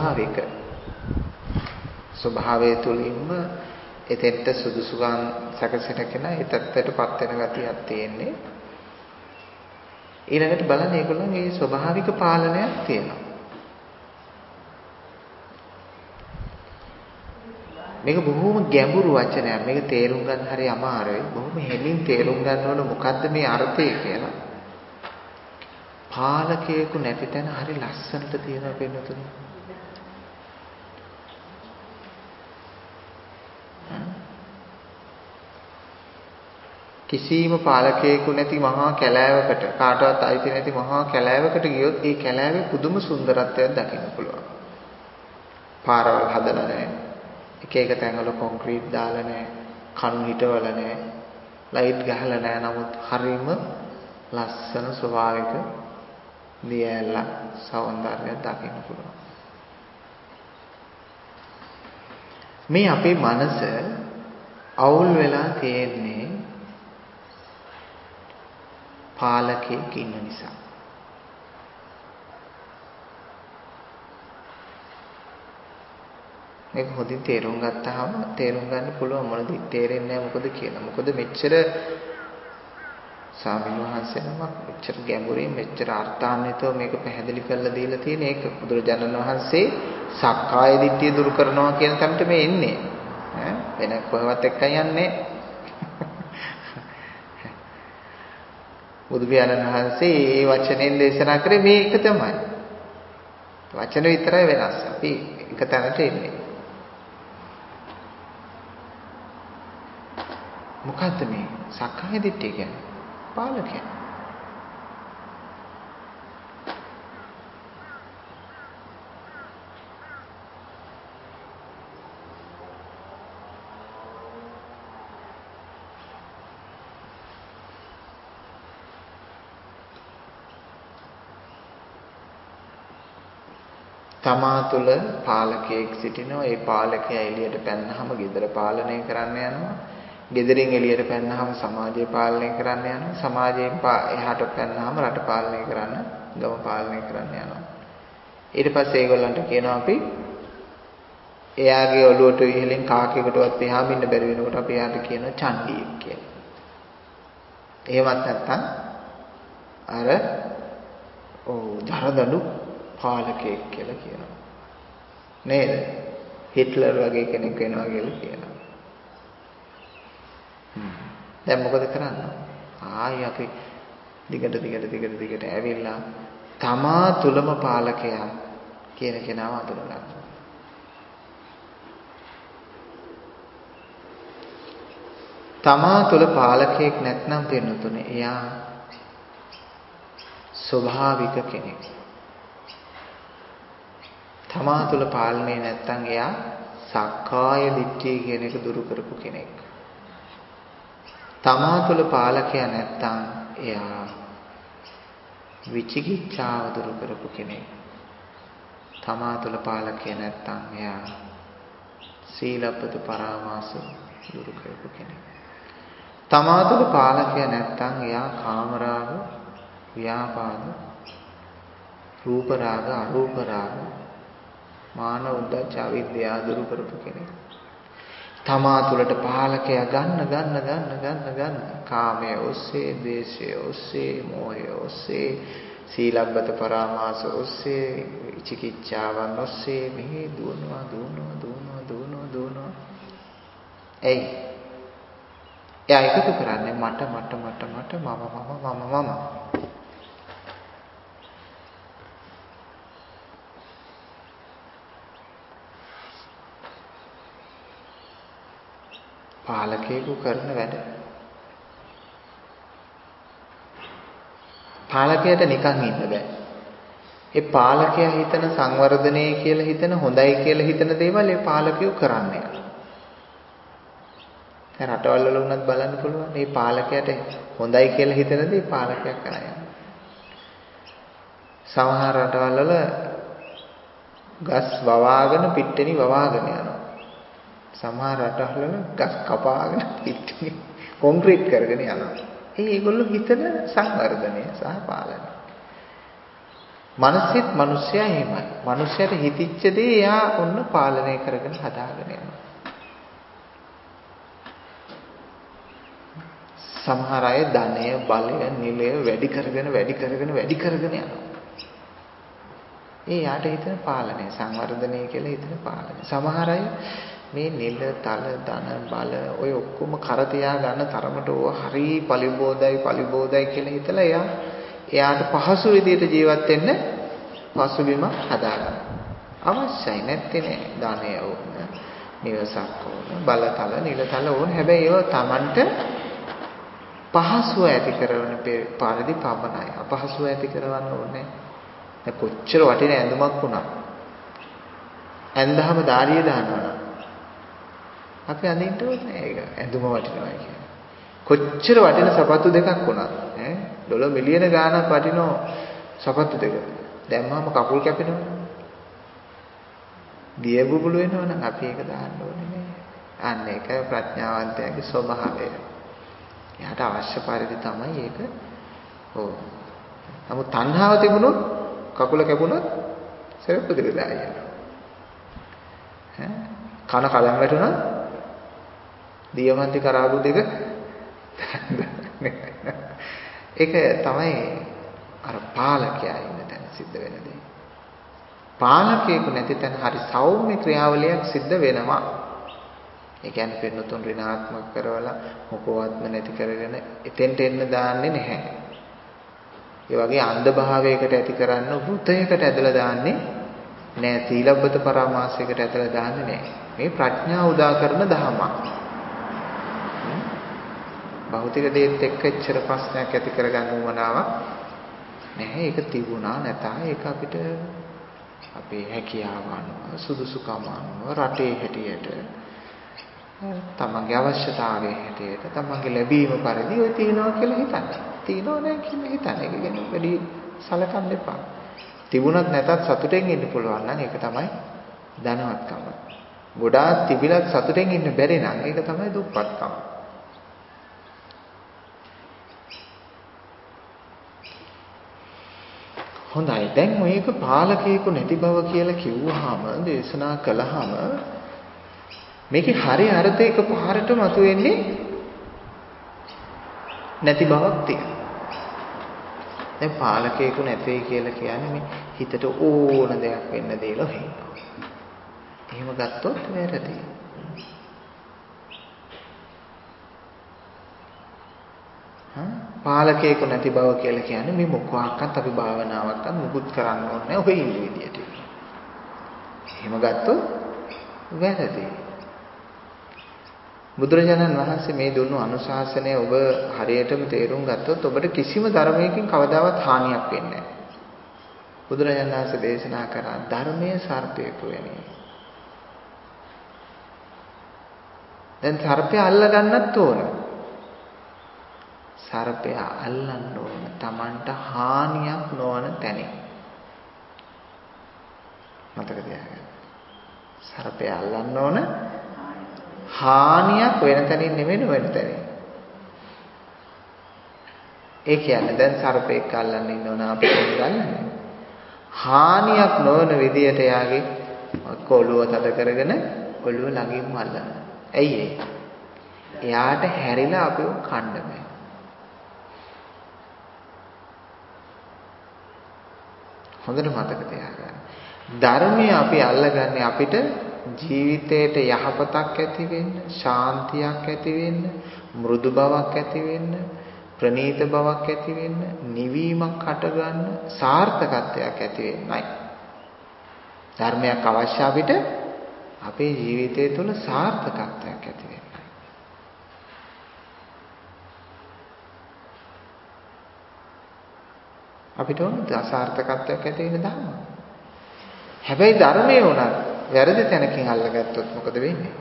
ස්වභාවය තුළින්ම එතෙන්ට සුදුසුකම් සැකසෙන කෙනා ඒ තත්ත්වයටපත් වෙන ගතියක් තියෙන්නේ. ඊළඟට බලන්න ඒගොල්ලන් මේ ස්වභාවික පාලනයක් තියෙනවා. මේක බොහොම ගැඹුරු වචනයක්. මේක තේරුම් ගන්න හරි අමාරුයි. බොහොම හෙමින් තේරුම් ගන්න ඕන මොකද්ද මේ අර්ථය කියලා. පාලකයෙකු නැති තැන හරි ලස්සනට තියෙනවා වෙනතුනේ. කිසිම පාලකයෙකු නැති මහා කැලෑවකට කාටවත් අයිති නැති මහා කැලෑවකට ගියොත් ඒ කැලෑවේ පුදුම සුන්දරත්වයක් දකින්න පුළුවන්. පාරවල් හදලා නැහැ. එක එක තැන්වල කොන්ක්‍රීට් දාලා නැහැ. කණු හිටවල නැහැ. ලයිට් ගහලා නැහැ. නමුත් හරිම ලස්සන ස්වභාවික දියැලක් සෞන්දර්යයක් දකින්න පුළුවන්. මේ අපේ මනස අවුල් වෙලා තියෙන්නේ පාලකයෙක් ඉන්න නිසා. මේක හොඳින් තේරුම් ගත්තාම තේරුම් ගන්න පුළුවන් මොනද තේරෙන්නේ නැහැ මොකද කියලා. මොකද මෙච්චර ස්වාමීන් වහන්සේ නමක් මෙච්චර ගැඹුරින් මෙච්චර අර්ථාන්විතව මේක පැහැදිලි කරලා දීලා තියෙන එක බුදුරජාණන් වහන්සේ සක්කාය දිට්ඨිය දුරු කරනවා කියන තැනට මේ එන්නේ. වෙන කොහොමවත් එක්කන් යන්නේ. බුදු පියාණන් වහන්සේ මේ වචනෙන් දේශනා කරේ මේක තමයි. වචන විතරයි වෙනස්. අපි එක තැනට එන්නේ. මොකද්ද මේ සක්කාය දිට්ඨිය කියන්නේ? පාලකයා. තමා තුළ පාලකයෙක් සිටිනවා. ඒ පාලකයා එළියට පැනනහම ගෙදර පාලනය කරන්න යනවා. ගෙදරින් එළියට පැනනහම සමාජය පාලනය කරන්න යනවා. සමාජයෙන් එහාට පැනනහම රට පාලනය කරන්න, ගම පාලනය කරන්න යනවා. ඊට පස්සේ ඒගොල්ලන්ට කියනවා අපි එයාගේ ඔළුවට ඉහලින් කාකයකටවත් එහාම ඉන්න බැරි වෙනකොට අපි එයාට කියනවා චණ්ඩියෙක් කියලා. එහෙමත් නැත්නම් අර දරදඬු පාලකයෙක් කියලා කියනවා. නේද? හිට්ලර් වගේ කෙනෙක් වෙනවා කියලා කියනවා. දැන් මොකද කරන්නේ? ආයි අපි දිගට ඇවිල්ලා තමා තුලම පාලකයා කියන කෙනාව අඳුරගන්න. තමා තුල පාලකයෙක් නැත්නම් පින්නතුනේ එයා ස්වභාවික කෙනෙක්. තමා තුළ පාලනය නැත්තම් එයා සක්කාය දිට්ඨිය කියන එක දුරු කරපු කෙනෙක්. තමා තුළ පාලකයා නැත්තම් එයා විචිකිච්ඡාව දුරු කරපු කෙනෙක්. තමා තුළ පාලකයා නැත්තම් එයා සීලබ්බත පරාමාස දුරු කරපු කෙනෙක්. තමා තුළ පාලකයා නැත්තම් එයා කාමරාග, ව්‍යාපාද, රූප රාග, අරූප රාග, මාන උද්දච්ච අවිද්‍යාව දුරු කරපු කෙනෙක්. තමා තුළට පාලකයා ගන්න කාමයේ ඔස්සේ, ද්වේෂය ඔස්සේ, මෝහය ඔස්සේ, සීලබ්බත පරාමාස ඔස්සේ, විචිකිච්ඡාවන් ඔස්සේ මෙහි දුවනවා. එයි එයා එකතු කරන්නේ මට මම. පාලකයෙකු කරන වැඩ. පාලකයාට නිකන් ඉන්න බෑ. ඒ පාලකයා හිතන සංවර්ධනය කියලා හිතන හොඳයි කියලා හිතන දේවල් ඒ පාලකයෝ කරන්නේ. දැන් රටවල් වල උනත් බලන්න පුළුවන් මේ පාලකයාට හොඳයි කියලා හිතන දේ පාලකයා කරන්නේ. සමහර රටවල් වල ගස් වවාගෙන පිට්ටනි වවාගෙන යනවා. සමහර රටවල් වල ගස් කපාගෙන පිට්ටනි කොන්ක්‍රීට් කරගෙන යනවා. ඒගොල්ලෝ හිතන සංවර්ධනය සහ පාලනය. මනසෙත් මිනිස්සයා එහෙමයි. මිනිස්සයාට හිතිච්ච දේ එයා ඔන්න පාලනය කරගෙන හදාගෙන යනවා. සමහර අය ධනය, බලය, නිලය වැඩි කරගෙන යනවා. ඒ යාට හිතන පාලනය, සංවර්ධනය කියලා හිතන පාලනය. සමහර අය මේ නිල, තල, ධන, බල ඔය ඔක්කොම කර තියා ගන්න තරමට ඕවා හරි පලිබෝධයි කියලා හිතලා එයාට පහසු විදියට ජීවත් වෙන්න පසුබිම හදාගන්න. අවශ්‍යයි නැත්තේ නෑ. ධනය ඕන, නිවසක් ඕන, බලතල, නිලතල ඕන. හැබැයි ඒවා Tamanට පහසුව ඇති කරන පරිදි පමණයි. අපහසුව ඇති කරවන්න ඕනේ. දැන් කොච්චර වටින ඇඳුමක් වුණා. ඇඳහම දාඩිය දානවා. අපි අඳින්න ඕනේ ඒක. ඇඳුම වටිනවා කියන්නේ. කොච්චර වටින සපත්තු දෙකක් වුණා. $1 මිලියන ගාණක් වටිනෝ සපත්තු දෙක. දැම්මම කකුල් කැපෙනවනේ. දිය බුබුලු වෙනවනම් අපි ඒක දාන්න ඕනේ නේ. අන්න ඒකයි ප්‍රඥාවන්තයාගේ ස්වභාවය. එයාට අවශ්‍ය පරිදි තමයි ඒක ඕන. නමුත් තණ්හාව තිබුණොත් කකුල කැපුණොත් සෙරප්පු දෙක දායි. කන කලම් වැටුණා දියමන්ති කරාබු දෙක ඒක තමයි අර පාලකයා ඉන්න තැන සිද්ධ වෙන දේ. පාලකයෙකු නැති තැන හරි සෞම්‍ය ක්‍රියාවලියක් සිද්ධ වෙනවා. ඒ කියන්නේ පින්නතුන් ඍණාත්මක කරවලා මොකවත්ම නැති කරගෙන එතෙන්ට එන්න දාන්නේ නැහැ. ඒ වගේ අන්ධ භාවයකට ඇති කරන්න වෘතයකට ඇදලා දාන්නේ නැහැ. සීලබ්බත පරාමාසයකට ඇදලා දාන්නේ නැහැ. මේ ප්‍රඥාව උදා කරන ධර්මයක්. භෞතික දේත් එක්ක එච්චර ප්‍රශ්නයක් ඇති කරගන්න උවමනාවක් නැහැ. ඒක තිබුණා නැතා ඒක අපිට අපේ හැකියාව අනුව සුදුසුකම අනුව රටේ හැටියට තමන්ගේ අවශ්‍යතාවයේ හැටියට තමන්ගේ ලැබීම පරිදි ඔය තියනවා කියලා හිතන්න. තියනෝ නැහැ කියලා හිතන්න. ඒක ගැන වැඩි සලකන්න එපා. තිබුණත් නැතත් සතුටෙන් ඉන්න පුළුවන් නම් ඒක තමයි ධනවත්කම. ගොඩාක් තිබිලත් සතුටෙන් ඉන්න බැරි නම් ඒක තමයි දුප්පත්කම. හොඳයි. දැන් මේක පාලකයෙකු නැති බව කියලා කිව්වහම දේශනා කළාම මේකේ හරි අර්ථය එකපාරට මතුවෙන්නේ නැති බවක් තියෙනවා. දැන් පාලකයෙකු නැtei කියලා කියන්නේ මේ හිතට ඕන දෙයක් වෙන්න දීලා හින්නවා. එහෙම ගත්තොත් වැරදි. පාලකයෙකු නැති බව කියලා කියන්නේ මේ මොකක්වත් අපි භාවනාවක්වත් මුකුත් කරන්න ඕනේ නැහැ. ඔය ඉන්න විදියට. එහෙම ගත්තොත් වැරදි. බුදුරජාණන් වහන්සේ මේ දුන්නු අනුශාසනය ඔබ හරියටම තේරුම් ගත්තොත් ඔබට කිසිම ධර්මයකින් කවදාවත් හානියක් වෙන්නේ නැහැ. බුදුරජාණන් වහන්සේ දේශනා කරා ධර්මයේ සර්පයෙකු වෙන්නේ. දැන් සර්පය අල්ල ගන්නත් ඕන. සර්පය අල්ලන්න ඕන Tamanට හානියක් නොවන තැන. මතක තියාගන්න. සර්පය අල්ලන්න ඕන හානියක් වෙන තැනින් නෙමෙයි වෙන තැනින්. ඒ කියන්නේ දැන් සර්පෙක් අල්ලන්න ඉන්නවනම් අපි කොහොමද අල්ලන්නේ? හානියක් නොවන විදියට යාගේ කොළුව තද කරගෙන ඔළුව ළඟින්ම අල්ලන්න. ඇයි ඒ? එයාට හැරිලා අපිව කන්න බෑ. හොඳට මතක තියාගන්න. ධර්මය අපි අල්ලගන්නේ අපිට ජීවිතේට යහපතක් ඇති වෙන්න, ශාන්තියක් ඇති වෙන්න, මෘදු බවක් ඇති වෙන්න, ප්‍රණීත බවක් ඇති වෙන්න, නිවීමක් හට ගන්න, සාර්ථකත්වයක් ඇති වෙන්නයි. ධර්මයක් අවශ්‍ය අපිට අපේ ජීවිතය තුළ සාර්ථකත්වයක් ඇති වෙන්නයි. අපිට ඕන අසාර්ථකත්වයක් ඇති වෙන ධර්ම. හැබැයි ධර්මයේ උනත් වැරදි තැනකින් අල්ලගත්තොත් මොකද වෙන්නේ?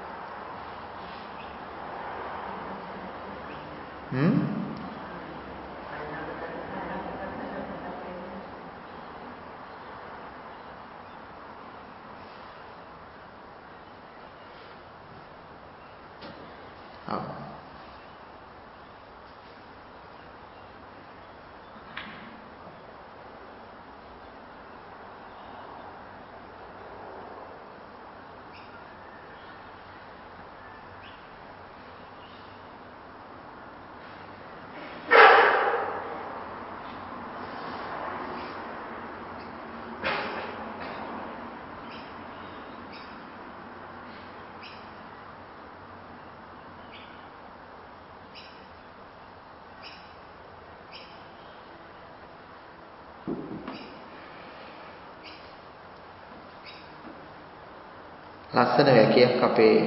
ලස්සන වැකියක් අපේ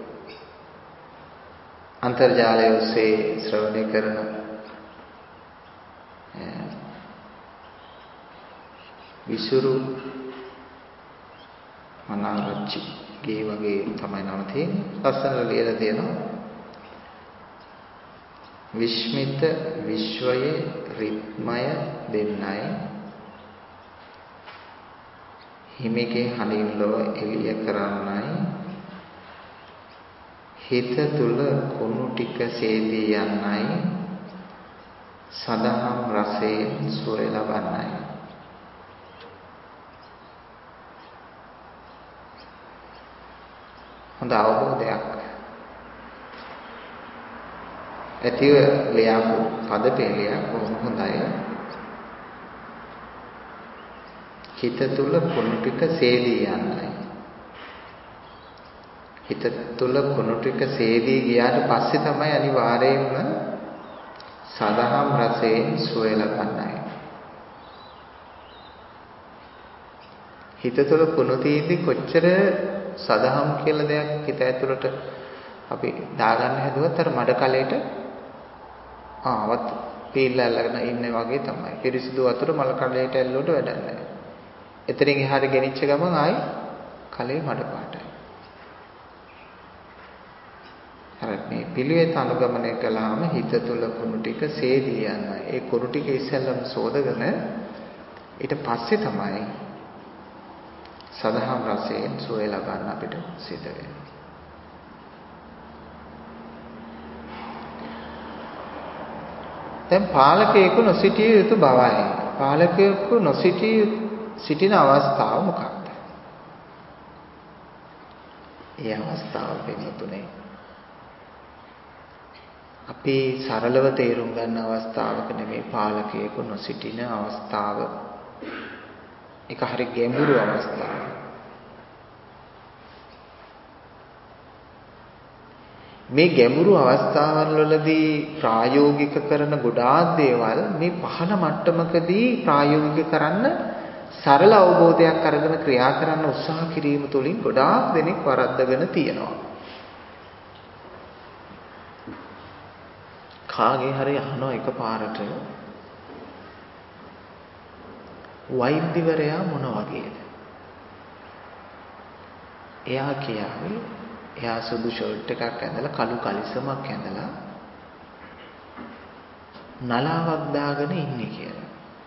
අන්තර්ජාලය ඔස්සේ ශ්‍රවණය කරන විසුරු මනාරච්චි ගේ වගේ තමයි නම තියෙන්නේ. ලස්සනට ලියලා තියෙනවා. විස්මිත විශ්වයේ රිත්මය දෙන්නයි හිමිගේ හඬින් ලොව එළිය කරන්නයි හිත තුල කුණු ටික සේදී යන්නයි සදහම් රසයෙන් සුවය ලබන්නයි. හොඳ අවබෝධයක් ඇතිව ලියාපු පද පෙළියක් බොහොම හොඳයි. හිත තුල කුණු ටික සේදී යන්නයි. හිත තුල කුණු ටික සේදී ගියාට පස්සේ තමයි අනිවාර්යයෙන්ම සදහම් රසයෙන් සුවය ලබන්නයි. හිත තුල කුණු තීන්දි කොච්චර සදහම් කියලා දෙයක් හිත ඇතුළට අපි දාගන්න හැදුවත් අර මඩ කලයට ආවත් පීල්ල අල්ලගෙන ඉන්නේ වගේ තමයි. පිරිසිදු වතුර මල කඩේට ඇල්ලුවට වැඩක් නැහැ. එතනින් එහාට ගෙනිච්ච ගමන් ආයි කලේ මඩ පාටයි. අර මේ පිළිවෙත අනුගමනය කළාම හිත තුල කුණු ටික සේදී යනවා. ඒ කුණු ටික ඉස්සෙල්ලම සෝදගෙන ඊට පස්සේ තමයි සදහම් රසයෙන් සුවය ලබන්න අපිට සිද්ධ වෙන්නේ. දැන් පාලකයෙකු නොසිටිය යුතු බවයි. පාලකයෙකු සිටින අවස්ථාව මොකක්ද? ඒ අවස්ථාව වෙනුතුනේ අපි සරලව තේරුම් ගන්න අවස්ථාවක නෙමෙයි පාලකයෙකු නොසිටින අවස්ථාව. ඒක හරි ගැඹුරු අවස්ථාවක්. මේ ගැඹුරු අවස්ථාවන් වලදී ප්‍රායෝගික කරන ගොඩාක් දේවල් මේ පහන මට්ටමකදී ප්‍රායෝගික කරන්න සරල අවබෝධයක් අරගෙන ක්‍රියා කරන්න උත්සාහ කිරීම තුළින් ගොඩාක් දෙනෙක් වරද්දගෙන තියෙනවා. කාගේ හරි අහනවා එකපාරට වෛද්‍යවරයා මොන වගේද? එයා කියාවේ එයා සුදු ෂර්ට් එකක් ඇඳලා කළු කලිසමක් ඇඳලා නලාවක් දාගෙන ඉන්නේ කියලා.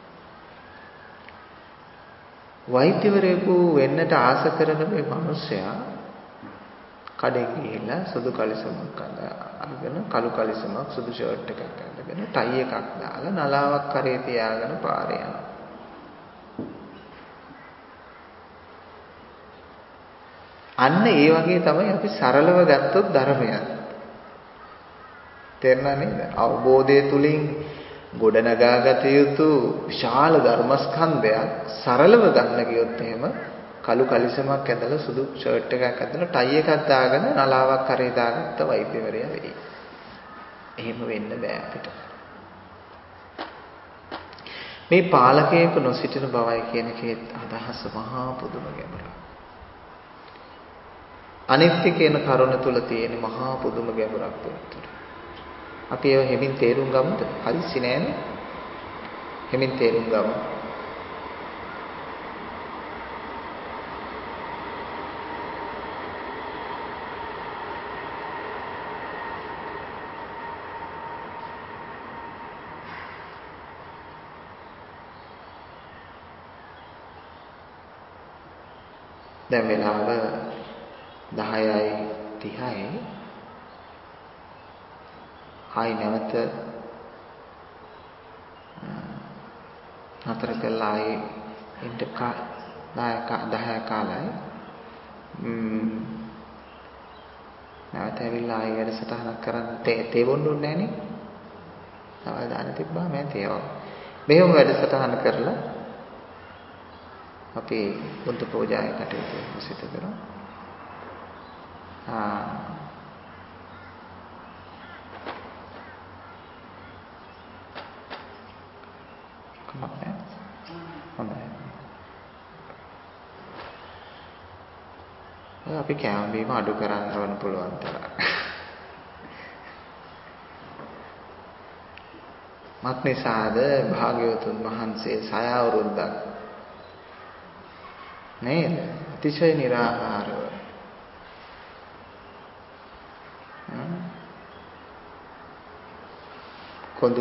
වෛද්‍යවරයෙකු වෙන්නට ආස කරන මේ මිනිසයා කඩේ ගිහිල්ලා සුදු කලිසමක් අඳගෙන කළු කලිසමක් සුදු ෂර්ට් එකක් අඳගෙන ටයි එකක් දාලා නලාවක් කරේ තියාගෙන පාරේ යනවා. අන්න ඒ වගේ තමයි අපි සරලව ගත්තොත් ධර්මය. තේරුණා නේද? අවබෝධය තුලින් ගොඩනගාගත යුතු විශාල ධර්මස්කන්ධයක් සරලව ගන්න ගියොත් එහෙම කළු කලිසමක් ඇඳලා සුදු ෂර්ට් එකක් ඇඳලා ටයි එකක් දාගෙන නලාවක් කරේ දාගත්ත වෛද්‍යවරයා වෙයි. එහෙම වෙන්න බෑ අපිට. මේ පාලකයෙකු නොසිටින බවයි කියන එකේ අදහස මහා පුදුම ගැඹුරක්. අනිත්‍ය කියන කරුණ තුල තියෙන මහා පුදුම ගැඹුරක් තුල. අපි ඒව හැමින් තේරුම් ගමුද? හරිසි නෑනේ. හැමින් තේරුම් ගමු. දැන් වෙලාව 10:30යි. ආයි නැවත නතර කළා ආයි ඉන්න 10 කාලයි. නැවත ඇවිල්ලා ආයි වැඩසටහනක් කරන්න තේ බොන්න ඕනේ නෑනේ. තවල් දාන්න තිබ්බා මම තේවා. මෙහෙම වැඩසටහන කරලා අපි බුද්ධ පූජාවේ කටයුතු සිදු කරමු. අපි කැම බීම අඩු කරන්න ඕන පුළුවන් තරම්. මක්නිසාද භාග්‍යවතුන් වහන්සේ 6 අවුරුද්දක් නේද? අතිශය निराहारව කොඳු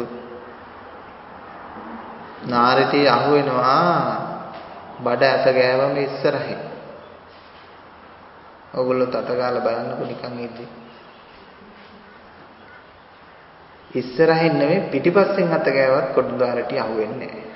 නාරටි අහු වෙනවා බඩ ඇත ගෑවම ඉස්සරහින්. ඔයගොල්ලෝ තටගාලා බලන්නකො නිකන් ඉද්දි. ඉස්සරහින් නෙමෙයි පිටිපස්සෙන් අත ගෑවත් කොඳු නාරටි අහු වෙන්නේ නැහැ.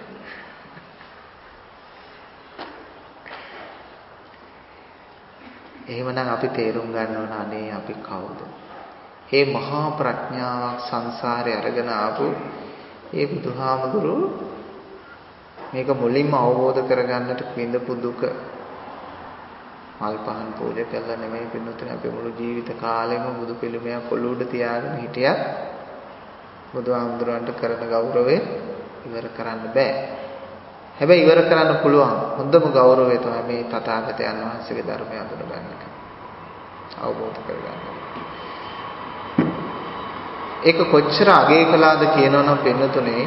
එහෙමනම් අපි තේරුම් ගන්න ඕන අනේ අපි කවුද? මේ මහා ප්‍රඥාවක් සංසාරේ අරගෙන ආපු ඒ බුදුහාමුදුරු මේක මුලින්ම අවබෝධ කරගන්නට විඳපු දුක මල් පහන් පූජා කළා නෙමෙයි පින්නතුනේ අපි මුළු ජීවිත කාලෙම බුදු පිළිමයක් ඔළුවට තියාගෙන හිටියත් බුදුහාමුදුරන්ට කරන ගෞරවය ඉවර කරන්න බෑ. හැබැයි ඉවර කරන්න පුළුවන් හොඳම ගෞරවය තමයි මේ තථාගතයන් වහන්සේගේ ධර්මය අඳුන ගන්න එක. අවබෝධ කරගන්න. ඒක කොච්චර අගය කළාද කියනවනම් පින්නතුනේ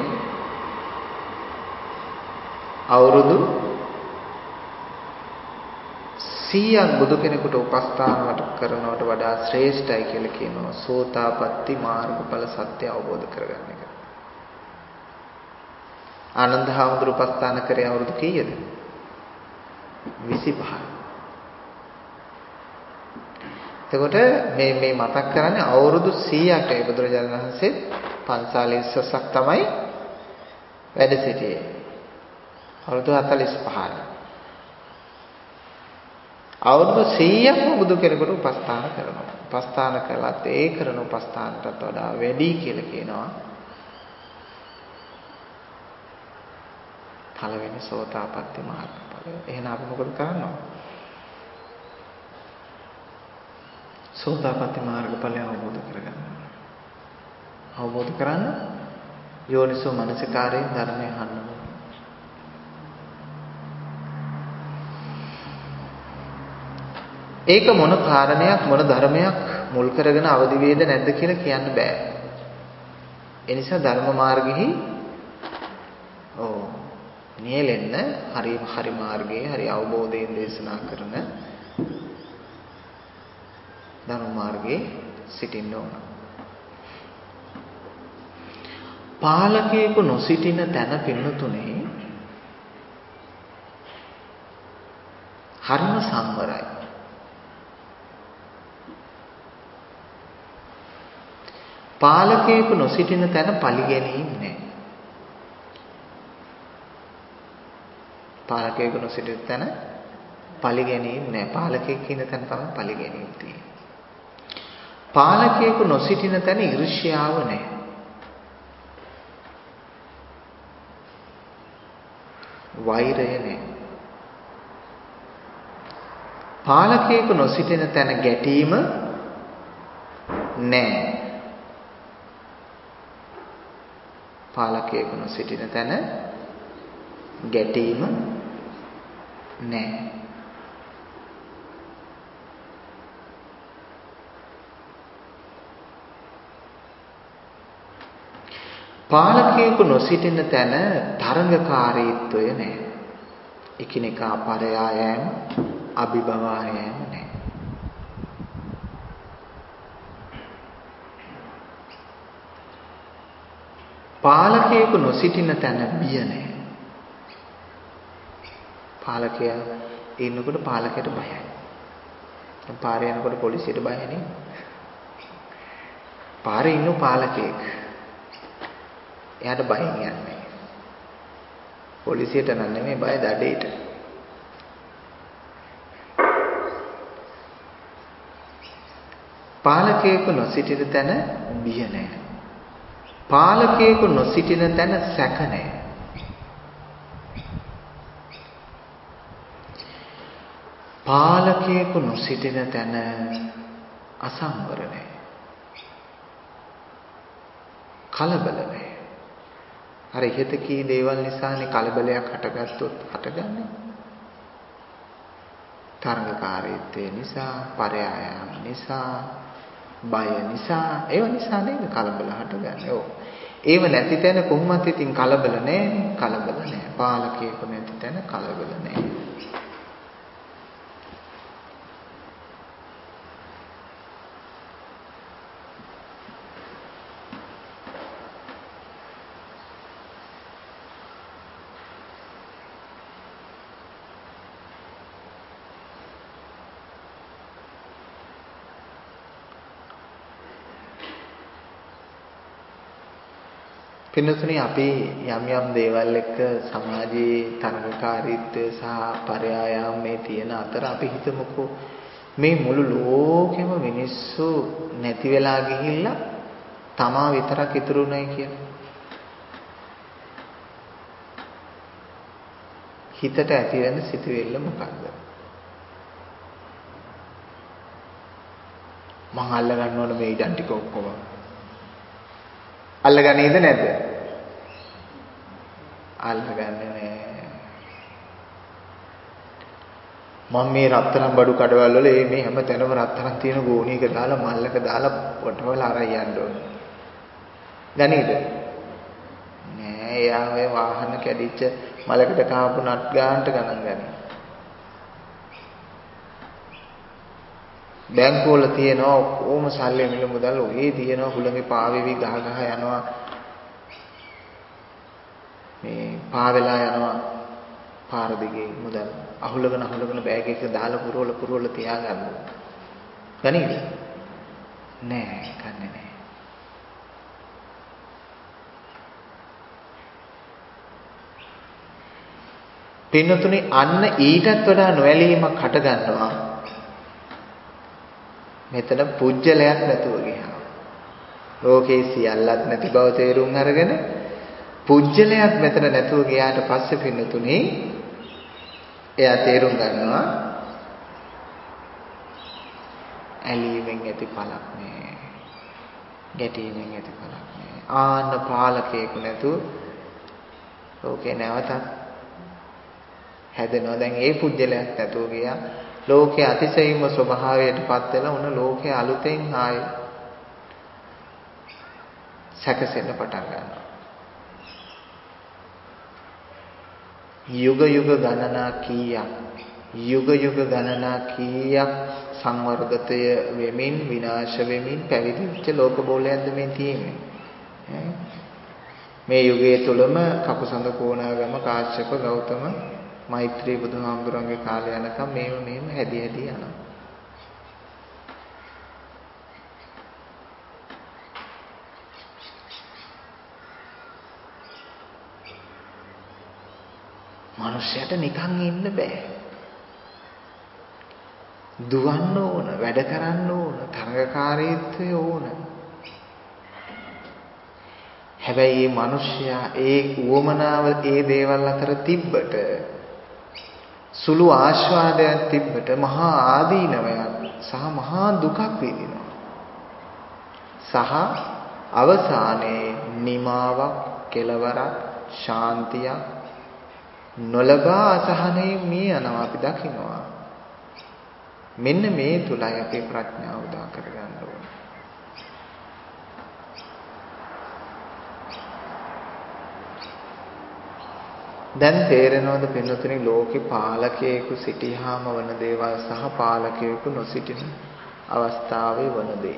අවුරුදු 100ක් බුදු කෙනෙකුට උපස්ථානවට කරනවට වඩා ශ්‍රේෂ්ඨයි කියලා කියනවා සෝතාපට්ටි මාර්ගඵල සත්‍ය අවබෝධ කරගන්න එක. ආනන්ද හාමුදුරුවෝ උපස්ථාන කරේ අවුරුදු කීයද? 25. එතකොට මේ මතක් කරන්නේ අවුරුදු 100ක් ඒ බුදුරජාණන් වහන්සේ පන්සාලේ ඉස්සසක් තමයි වැඩ සිටියේ. අවුරුදු 45යි. අවුරුදු 100ක්ම බුදු කෙනෙකුට උපස්ථාන කරනවා. උපස්ථාන කළත් ඒ කරන උපස්ථානටත් වඩා වැඩි කියලා කියනවා. පළවෙනි සෝතාපට්ටි මාර්ගඵලය. එහෙනම් අපි මොකද කරන්නේ? සෝතාපට්ටි මාර්ගඵලය අවබෝධ කරගන්න. අවබෝධ කරන්න යෝනිසෝ මනසිකාරයෙන් ධර්මය අහන්න ඕනේ. ඒක මොන කාරණයක් මොන ධර්මයක් මුල් කරගෙන අවදි වේද නැද්ද කියලා කියන්න බෑ. ඒ නිසා ධර්ම මාර්ගෙහි නියැලෙන්න හරි මාර්ගයේ හරි අවබෝධයෙන් දේශනා කරන ධර්ම මාර්ගයේ සිටින්න ඕන. පාලකයෙකු නොසිටින තැන පින්නතුනේ හරිම සංවරයි. පාලකයෙකු නොසිටින තැන පරිගැනීම් නැහැ. පාලකයෙකු නොසිටින තැන පරිගැනීම් නැහැ. පාලකයෙක් ඉන්න තැන තමයි පරිගැනීම් තියෙන්නේ. පාලකයෙකු නොසිටින තැන ඊර්ෂ්‍යාව නැහැ. වෛරය නැහැ. පාලකයෙකු නොසිටින තැන ගැටීම නැහැ. පාලකයෙකු නොසිටින තැන ගැටීම නැහැ. පාලකයෙකු නොසිටින තැන තරඟකාරීත්වය නැහැ. එකිනෙකා පරයායෑම අභිභවායෑම නැහැ. පාලකයෙකු නොසිටින තැන බිය නැහැ. පාලකයා ඉන්නකොට පාලකයට බයයි. දැන් පාරේ යනකොට පොලිසියට බය නේ. පාරේ ඉන්න පාලකයෙක් එයාට බයෙන් යන්නේ. පොලිසියට නම් නෙමෙයි බය දඩේට. පාලකයෙකු නොසිටින තැන බිය නැහැ. පාලකයෙකු නොසිටින තැන සැක නැහැ. පාලකයෙකු නොසිටින තැන අසංවර නැහැ. කලබල නැහැ. අර ඉහත කී දේවල් නිසානේ කලබලයක් හටගත්තොත් හටගන්නේ. තරඟකාරීත්වය නිසා, පරයායම නිසා, බය නිසා, ඒව නිසා නේද කලබල හටගන්නේ. ඔව්. ඒව නැති තැන කොහොමත් ඉතින් කලබල නැහැනේ. කලබල නැහැ. පාලකයෙකු නැති තැන කලබල නැහැ. පින්නතුනි අපි යම් දේවල් එක්ක සමාජයේ තරඟකාරීත්වය සහ පරයායම් මේ තියෙන අතර අපි හිතමුකෝ මේ මුළු ලෝකෙම මිනිස්සු නැති වෙලා ගිහිල්ලා තමා විතරක් ඉතුරු නැහැ කියලා. හිතට ඇති වෙන සිතුවිල්ල මොකක්ද? මං අල්ල ගන්න ඕන මේ ඉඩම් ටික ඔක්කොම. අල්ලගන්නේද නැද්ද? අල්ලගන්නේ නැහැ. මම මේ රත්තරන් බඩු කඩවල වල මේ හැම තැනම රත්තරන් තියෙන ගෝණියක දාලා මල්ලක දාලා වටවල අරන් යන්න ඕනේ. ගනීද? නෑ. එයා ඔය වාහන කැඩිච්ච මලකට කාපු නට් ගානට ගණන් ගනී. බැංකුවල තියෙනවා ඔක්කොම සල්ලි මිල මුදල් ඔහේ තියෙනවා හුළඟේ පාවෙවි ගහ ගහ යනවා. මේ පාවෙලා යනවා පාර දිගේ මුදල් අහුලගෙන බෑග් එක දාලා පුරවල තියාගන්න. ගනීද? නෑ, ගන්නෙ නෑ. පින්නතුනි අන්න ඊටත් වඩා නොඇලීමක් හට ගන්නවා. මෙතන පුජ්‍යලයක් නැතුව ගියා. ලෝකේ සියල්ලක් නැති බව තේරුම් අරගෙන පුජ්‍යලයක් මෙතන නැතුව ගියාට පස්සේ පින්නතුනි එයා තේරුම් ගන්නවා ඇලීමෙන් ඇති පළක් නෑ. ගැටීමෙන් ඇති පළක් නෑ. ආන්න පාලකයෙකු නැතුව ලෝකේ නැවතත් හැදෙනවා. දැන් ඒ පුජ්‍යලයක් නැතුව ගියා. ලෝකයේ අතිශයින්ම ස්වභාවයටපත් වෙලා උන ලෝකයේ අලුතෙන් ආයි සැකසෙන්න පටන් ගන්නවා. යුග ගණනා කීයක් සංවර්ගතය වෙමින් විනාශ වෙමින් පැවිදිච්ච ලෝක බෝලයක්ද මේ තියෙන්නේ. මේ යුගයේ තුලම කකුසඳ කෝණාගම කාශ්‍යප ගෞතම මෛත්‍රී බුදුහාමුදුරන්ගේ කාලය යනකම් මේව හැදි යනවා. මනුෂ්‍යයට නිකන් ඉන්න බෑ. දුවන්න ඕන, වැඩ කරන්න ඕන, තරඟකාරීත්වය ඕන. හැබැයි මේ මනුෂ්‍යයා ඒ උවමනාව ඒ දේවල් අතර තිබ්බට සුළු ආස්වාදයක් තිබ්බට මහා ආදීනවයක් සහ මහා දුකක් විඳිනවා. සහ අවසානයේ නිමාවක්, කෙලවරක්, ශාන්තියක් නොලබා අසහනයෙන් මිය යනවා අපි දකිනවා. මෙන්න මේ තුලයි අපේ ප්‍රඥාව උදා කරගන්න ඕනේ. දැන් තේරෙනවද පින්නතුනි ලෝකේ පාලකයෙකු සිටියාම වන දේවල් සහ පාලකයෙකු නොසිටින අවස්ථාවේ වන දේ.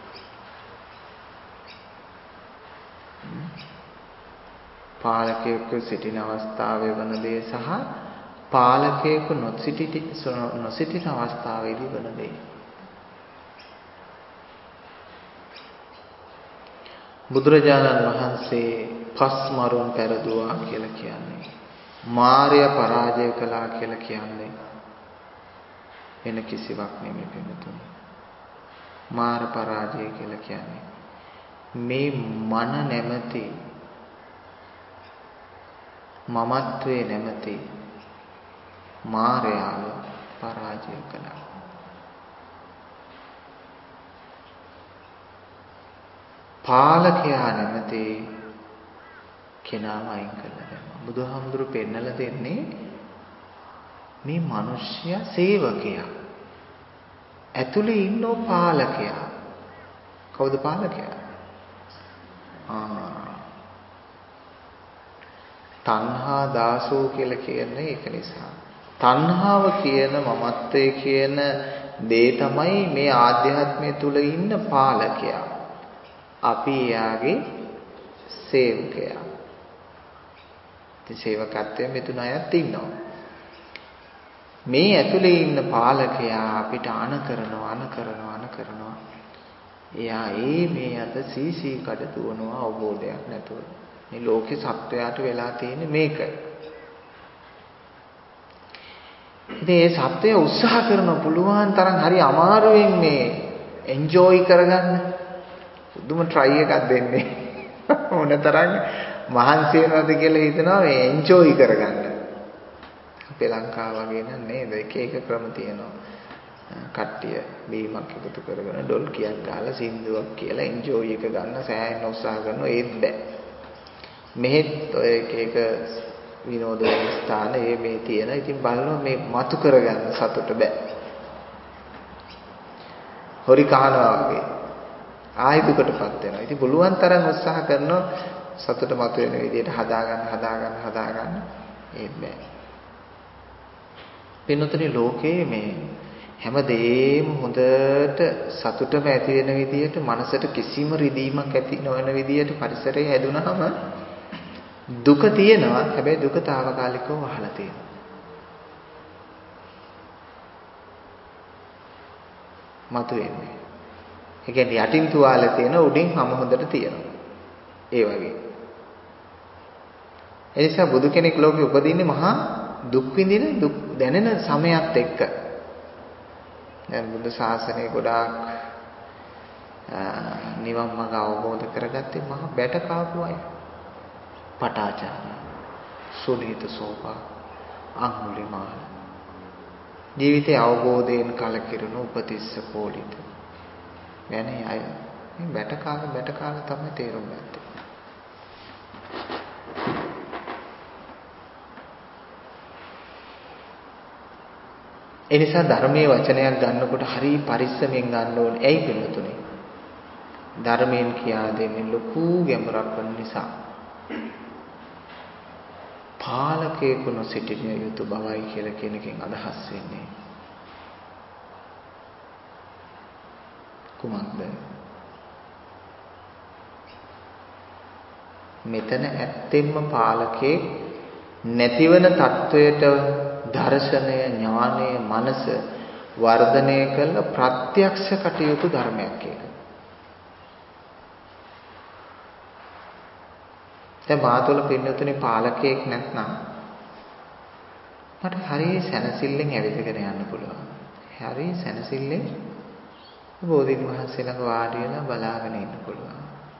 පාලකයෙකු සිටින අවස්ථාවේ වන දේ සහ පාලකයෙකු නොසිටින අවස්ථාවේදී වන දේ. බුදුරජාණන් වහන්සේ පස් මරුන් පෙරදුවා කියලා කියන්නේ මාර්ය පරාජය කළා කියලා කියන්නේ වෙන කිසිවක් නෙමෙයි පිටුතුනි. මාර පරාජය කියලා කියන්නේ මේ මන නැමැති මමත්වයේ නැමැති මායාව පරාජය කළා. පාලකයා නැමැති කෙනාව අයින් කළා දැම්මා. බුදුහාමුදුරු පෙන්නලා දෙන්නේ මේ මිනිස්යා සේවකයා. ඇතුලේ ඉන්නෝ පාලකයා. කවුද පාලකයා? තණ්හා දාසෝ කියලා කියන්නේ ඒක නිසා. තණ්හාව කියන මමත්වයේ කියන දේ තමයි මේ ආධ්‍යාත්මය තුල ඉන්න පාලකයා. අපි එයාගේ සේවකයා. ඉතින් සේවකත්වයේ මෙතුණ අයත් ඉන්නවා. මේ ඇතුලේ ඉන්න පාලකයා අපිට අන කරනවා. එයා මේ අත සීසී කඩ දුවනවා අවබෝධයක් නැතුව. මේ ලෝකේ සත්වයාට වෙලා තියෙන්නේ මේක. ඉතින් මේ සත්වය උත්සාහ කරන පුළුවන් තරම් හරි අමාරුවෙන් මේ එන්ජොයි කරගන්න. බුදුම try එකක් දෙන්නේ. මොනතරම් මහන්සි වෙනවද කියලා හිතනවා මේ එන්ජොයි කරගන්න. අපේ ලංකාව වගේ නේද? එක ක්‍රම තියෙනවා. කට්ටිය බීමක් එකතු කරගෙන ඩොල් කියක් ගාලා සින්දුවක් කියලා එන්ජොයි එක ගන්න සෑහෙන උත්සාහ කරනවා ඒත් බෑ. මෙහෙත් ඔය එක විනෝද ස්ථාන මේ තියෙන. ඉතින් බලනවා මේ මතු කරගන්න සතුට බෑ. හොරි කහනවා වගේ. ආයි දුකටපත් වෙනවා. ඉතින් පුළුවන් තරම් උත්සාහ කරනවා සතුට මතුවෙන විදිහට හදාගන්න ඒත් බෑ. පින්නතුනි ලෝකේ මේ හැමදේම හොඳට සතුටම ඇති වෙන විදිහට මනසට කිසිම රිදීමක් ඇති නොවන විදිහට පරිසරය හැදුනහම දුක තියෙනවා. හැබැයි දුක తాවකාලිකව වහලා තියෙනවා. මතුවෙන්නේ. ඒ කියන්නේ යටින් තුවාලේ තියෙන උඩින් හැම හොඳට තියෙනවා. ඒ වගේ. ඒ නිසා බුදු කෙනෙක් ලෝකෙ උපදින්නේ මහා දුක් විඳින දුක් දැනෙන සමයත් එක්ක. දැන් බුද්ධ ශාසනය ගොඩාක් නිවන් මඟ අවබෝධ කරගත්තේ මහා බැට කාපු අය. පටාචාර, සුනීත සෝපා, අඟුලිමාල. ජීවිතයේ අවබෝධයෙන් කලකිරුණු උපතිස්ස පොලිත. යන්නේ අය මේ බැට කාල තමයි තේරුම් ගත්තේ. ඒ නිසා ධර්මයේ වචනයක් ගන්නකොට හරි පරිස්සමෙන් ගන්න ඕනේ. ඇයි පිළිතුනේ? ධර්මයෙන් කියා දෙන්නේ ලොකු ගැඹුරක් වන නිසා. පාලකයෙකු නොසිටින යුතු බවයි කියලා කියන එකෙන් අදහස් වෙන්නේ. කුමක්ද? මෙතන ඇත්තෙන්ම පාලකේ නැතිවන තත්වයට දර්ශනය ඥානය මනස වර්ධනය කළ ප්‍රත්‍යක්ෂ කටයුතු ධර්මයක් ඒක. දැන් මාතොල පින්නතුනේ පාලකයෙක් නැත්නම් මට හරිය සැනසෙල්ලෙන් ඇවිදගෙන යන්න පුළුවන්. හරිය සැනසෙල්ලෙන් බෝධීන් වහන්සේ ළඟ වාඩි වෙලා බලාගෙන ඉන්න පුළුවන්.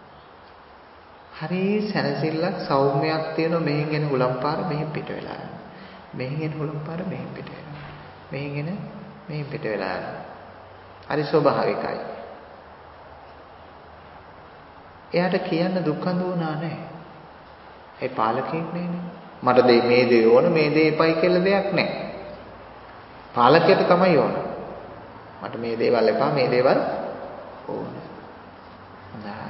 හරිය සැනසෙල්ලක් සෞම්‍යයක් තියෙනවා. මෙහෙන් එන හුලම්පාර මෙහෙන් පිට වෙලා යනවා. මෙහෙන් එන හුලම්පාර මෙහෙන් පිට වෙනවා. මෙහෙන් එන මෙහෙන් පිට වෙලා යනවා. හරි ස්වභාවිකයි. එයාට කියන්න දුක් අඳුනා නැහැ. ඒ පාලකෙක් නෙන්නේ. මට මේ දේ ඕන මේ දේ එපයි කියලා දෙයක් නැහැ. පාලකයට තමයි ඕන. මට මේ දේවල් එපා මේ දේවල් ඕන. හොඳයි.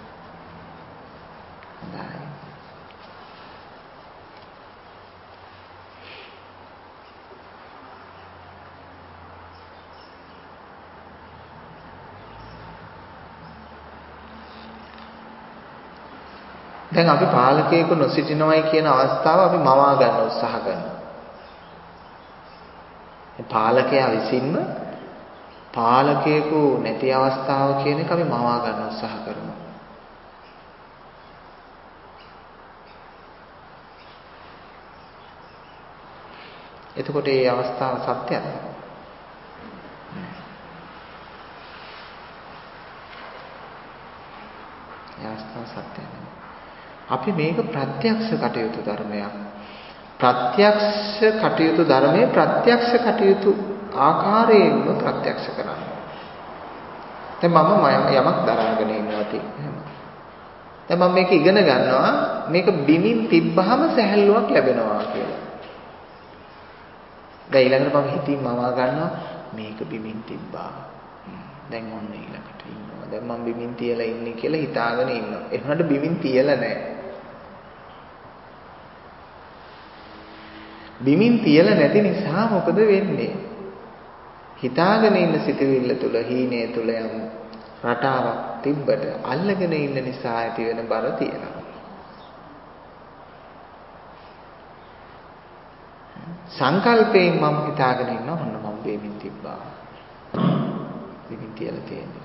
දැන් අපි පාලකයෙකු නොසිටිනවයි කියන අවස්ථාව අපි මවා ගන්න උත්සාහ කරනවා. පාලකයා විසින්ම පාලකයෙකු නැති අවස්ථාව කියන එක අපි මවා ගන්න උත්සාහ කරනවා. එතකොට මේ අවස්ථාව සත්‍යද? ඒ අවස්ථාව සත්‍යද? අපි මේක ප්‍රත්‍යක්ෂ කටයුතු ධර්මයක්. ප්‍රත්‍යක්ෂ කටයුතු ධර්මයේ ප්‍රත්‍යක්ෂ කටයුතු ආකාරයෙන්ම ප්‍රත්‍යක්ෂ කරනවා. දැන් මම යමක් දරාගෙන ඉන්නවා තියෙනවා. දැන් මම මේක ඉගෙන ගන්නවා මේක බිමින් තිබ්බහම සැහැල්ලුවක් ලැබෙනවා කියලා. දැන් ඊළඟට මම හිතින් මවා ගන්නවා මේක බිමින් තිබ්බා. දැන් ඔන්න ඊළඟට ඉන්නවා. දැන් මම බිමින් තියලා ඉන්නේ කියලා හිතාගෙන ඉන්නවා. ඒකට බිමින් තියලා නැහැ. බිමින් තියලා නැති නිසා මොකද වෙන්නේ? හිතාගෙන ඉන්න සිතුවිල්ල තුල හීනේ තුල යම් රටාවක් තිබ්බට අල්ලගෙන ඉන්න නිසා ඇති වෙන බර තියෙනවා. සංකල්පයෙන් මම හිතාගෙන ඉන්නවා ඔන්න මම බිමින් තිබ්බා. බිමින් තියලා තියෙන්නේ.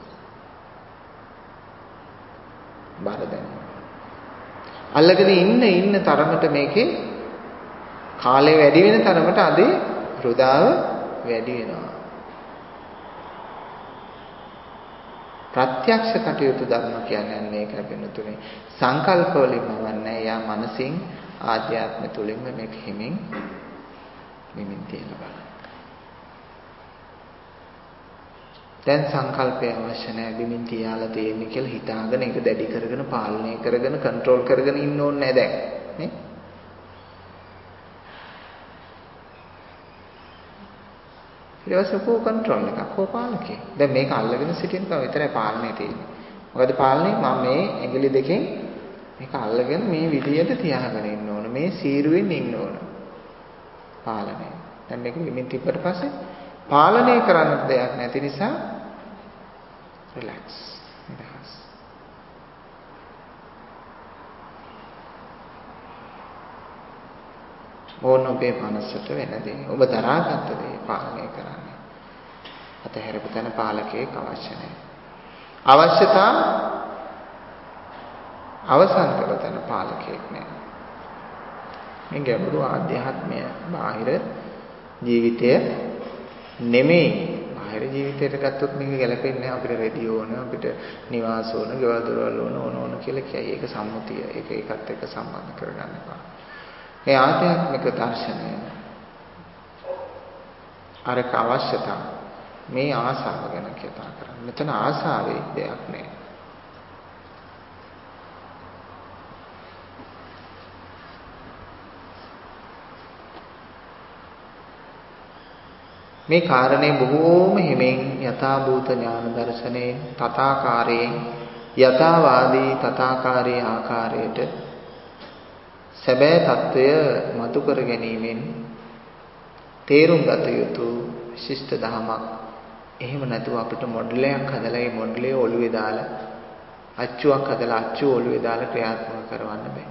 බර දැනෙනවා. අල්ලගෙන ඉන්න තරමට මේකේ කාලය වැඩි වෙන තරමට අදේ රුදාව වැඩි වෙනවා. ප්‍රත්‍යක්ෂ කටයුතු ධර්ම කියන්නේ ඒකයි වෙනතුනේ. සංකල්ප වලින්ම වන්නේ යා මනසින් ආධ්‍යාත්ම තුලින්ම මේක හිමින් මෙමින් තියෙන බව. දැන් සංකල්පය අවශ්‍ය නැහැ බිමින් තියාලා තියෙන්නේ කියලා හිතාගෙන ඒක දැඩි කරගෙන පාලනය කරගෙන කන්ට්‍රෝල් කරගෙන ඉන්න ඕනේ නැහැ දැන් නේ. ඊට පස්සේ කෝ කන්ට්‍රෝල් එකක් කෝ පාලකේ. දැන් මේක අල්ලගෙන සිටින කම විතරයි පාලනේ තියෙන්නේ. මොකද පාලනය මම මේ ඇඟිලි දෙකෙන් මේක අල්ලගෙන මේ විදියට තියාගෙන ඉන්න ඕන. මේ සීරුවෙන් ඉන්න ඕන. පාලනය. දැන් මේක ලිමිට් තිබ්බට පස්සේ පාලනය කරන්න දෙයක් නැති නිසා රිලැක්ස්. නිදහස්. ඕන ඔබේ මනසට වෙන දේ. ඔබ දරාගත්ත දේ පාලනය කරන්න. අතහැරපු තැන පාලකයෙක් අවශ්‍ය නැහැ. අවශ්‍යතා අවසන් කළ තැන පාලකයෙක් නැහැ. මේ ගැඹුරු ආධ්‍යාත්මය බාහිර ජීවිතය නෙමෙයි. බාහිර ජීවිතයට ගත්තොත් මේක ගැලපෙන්නේ නැහැ. අපිට රෙදි ඕන, අපිට නිවාස ඕන, ගෙවල් දොරවල් ඕන කියලා කියයි. ඒක සම්මුතිය. ඒක ඒකත් එක්ක සම්බන්ධ කරගන්න එපා. මේ ආධ්‍යාත්මික දර්ශනය අරක අවශ්‍යතාව මේ ආසාව ගැන කතා කරන්නේ. මෙතන ආසාවේ දෙයක් නෑ. මේ කාරණේ බොහෝම හිමෙන් යථාභූත ඥාන දර්ශනයෙන් තථාකාරයෙන් යථාවාදී තථාකාරී ආකාරයට සැබෑ తত্ত্বය මතු කර ගැනීමෙන් තේරුම් ගත යුතු විශිෂ්ට ධමයක්. එහෙම නැතුව අපිට මොඩලයක් හදලා ඒ මොඩලේ ඔළුවේ දාලා අච්චුවක් හදලා අච්චුව ඔළුවේ දාලා ක්‍රියාත්මක කරවන්න බෑ.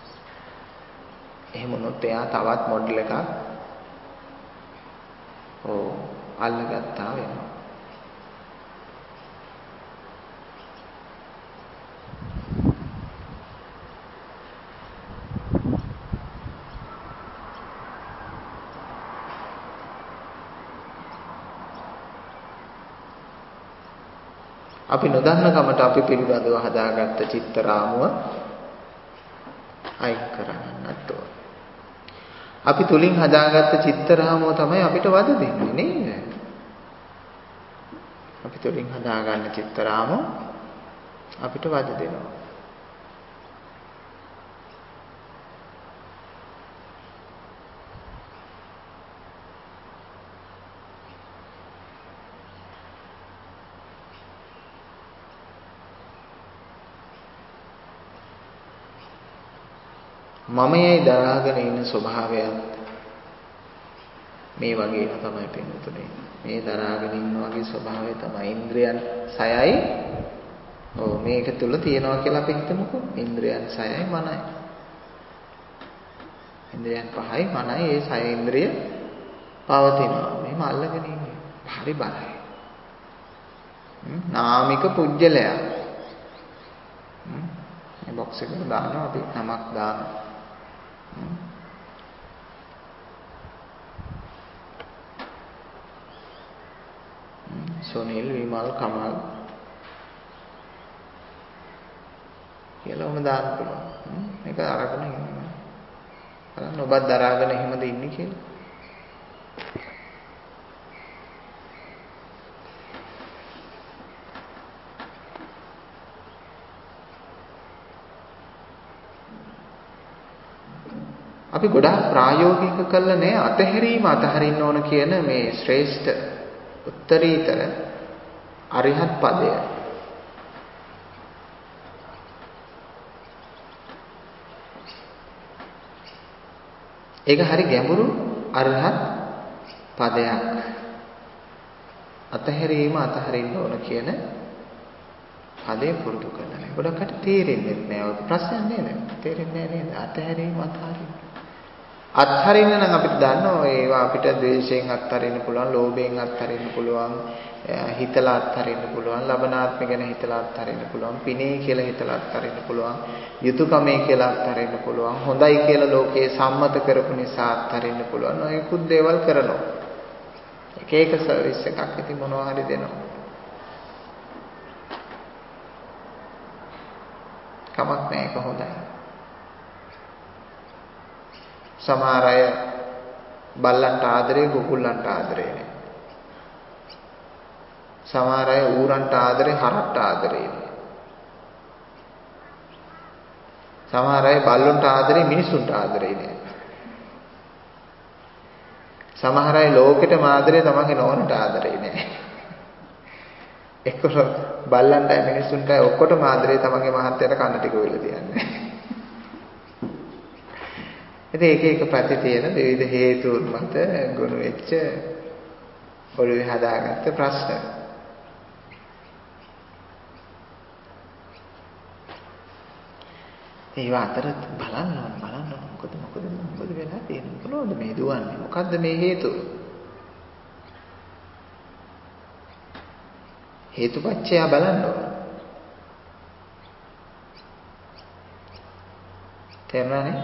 එහෙම වුණොත් එයා තවත් මොඩල් එකක් අල්ලගත්තා වෙනවා. අපි නොදන්න කමට අපි පිළිබඳව හදාගත්ත චිත්ත රාමුව අයින් කරගන්නත් ඕන. අපි තුලින් හදාගත්ත චිත්ත රාමුව තමයි අපිට වද දෙන්නේ නේද? අපි තුලින් හදාගන්න චිත්ත රාමුව අපිට වද දෙනවා. මමයි දරාගෙන ඉන්න ස්වභාවයත් මේ වගේම තමයි පින්තුනේ. මේ දරාගෙන ඉන්න වගේ ස්වභාවය තමයි ඉන්ද්‍රියන් 6යි. මේක තුල තියනවා කියලා අපි හිතමුකෝ. ඉන්ද්‍රියන් 6යි මනයි. ඉන්ද්‍රියන් 5යි මනයි. ඒ 6 ඉන්ද්‍රිය පවතිනවා. මෙහෙම අල්ලගෙන ඉන්නේ. හරි බරයි. නාමික පුජ්‍යලයා. මේ බොක්ස් එකට දානවා අපි නමක් දානවා. සොනිල් විමල් කමල් කියලා උන දාන්න පුළුවන්. මේක අරගෙන ඉන්නවා. බලන්න ඔබත් දරාගෙන එහෙමද ඉන්නේ කියලා. අපි ගොඩාක් ප්‍රායෝගික කළා නෑ අතහැරීම අතහරින්න ඕන කියන මේ ශ්‍රේෂ්ඨ උත්තරීතර අරිහත් පදය. ඒක හරි ගැඹුරු අරිහත් පදයක්. අතහැරීම අතහරින්න ඕන කියන පදේ පුරුදු කරලා නෑ. ගොඩකට තේරෙන්නේ නෑ. ඔය ප්‍රශ්නයක් නේද? තේරෙන්නේ නෑ නේද? අතහැරීම අතහරින්න. අත්හරින්න නම් අපිට දන්නවා ඒවා අපිට ද්වේෂයෙන් අත්හරින්න පුළුවන්, ලෝභයෙන් අත්හරින්න පුළුවන්, හිතලා අත්හරින්න පුළුවන්, ලබනාත්ම ගැන හිතලා අත්හරින්න පුළුවන්, පිනේ කියලා හිතලා අත්හරින්න පුළුවන්, යුතුයකමේ කියලා අත්හරින්න පුළුවන්, හොඳයි කියලා ලෝකයේ සම්මත කරපු නිසා අත්හරින්න පුළුවන්. ඔයකුත් දේවල් කරනවා. එක එක සර්විස් එකක් ඉතින් මොනවා හරි දෙනවා. කමක් නැහැ ඒක හොඳයි. සමහර අය බල්ලන්ට ආදරේ කුකුල්ලන්ට ආදරේ නෑ. සමහර අය ඌරන්ට ආදරේ හරක්ට ආදරේ නෑ. සමහර අය බල්ලන්ට ආදරේ මිනිසුන්ට ආදරේ නෑ. සමහර අය ලෝකෙටම ආදරේ තමන්ගේ නෝනට ආදරේ නෑ. එක්ක බල්ලන්ටයි මිනිස්සුන්ටයි ඔක්කොටම ආදරේ තමන්ගේ මහත්තයාට කන ටික වෙලා තියන්නේ. ඉතින් එක පැති තියෙන විවිධ හේතුන් මත ගොනු වෙච්ච ඔළුවේ හදාගත්ත ප්‍රශ්න. ඒවා අතර බලන්න ඕන මොකද වෙලා තියෙන්නේ මොනවද මේ දුවන්නේ මොකද්ද මේ හේතුව? හේතුපච්චය බලන්න ඕන. තේරුණානේ?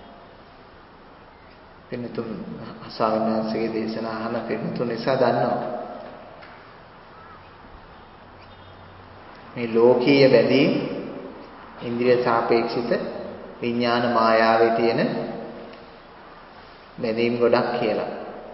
පින්තුන් අසාවිනාසයේ දේශනා අහන පින්තුන් නිසා දන්නවා. මේ ලෝකීය බැඳීම් ඉන්ද්‍රිය සාපේක්ෂිත විඥාන මායාවේ තියෙන බැඳීම් ගොඩක් කියලා.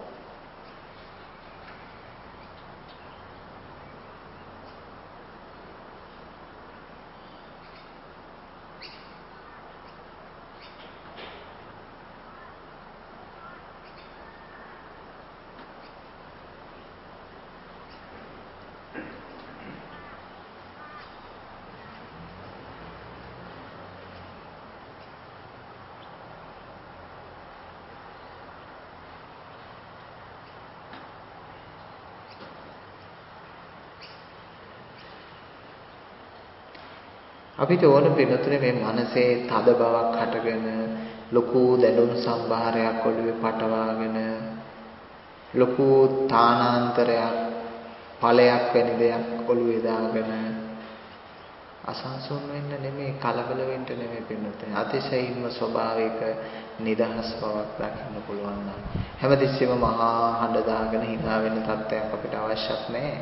අපිට ඕන පිළිතුරේ මේ මනසේ තද බවක් හටගෙන ලොකු දැනුම් සම්භාරයක් ඔළුවේ පටවාගෙන ලොකු තානාන්තරයක් ඵලයක් වැනි දෙයක් ඔළුවේ දාගෙන අසංසුන් වෙන්න නෙමෙයි කලබල වෙන්න නෙමෙයි පිළිතුරේ අතිශයින්ම ස්වභාවික නිදහස් බවක් දකින්න පුළුවන් නම් හැමතිස්සෙම මහා හඬ දාගෙන hina වෙන තත්ත්වයක් අපිට අවශ්‍යත් නැහැ.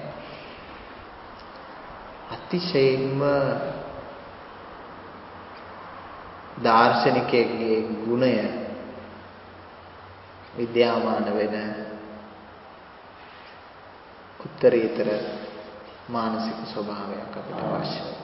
අතිශයින්ම දාර්ශනිකයේ ගුණය විද්‍යාමාන වෙන උත්තරීතර මානසික ස්වභාවයක් අපිට අවශ්‍යයි.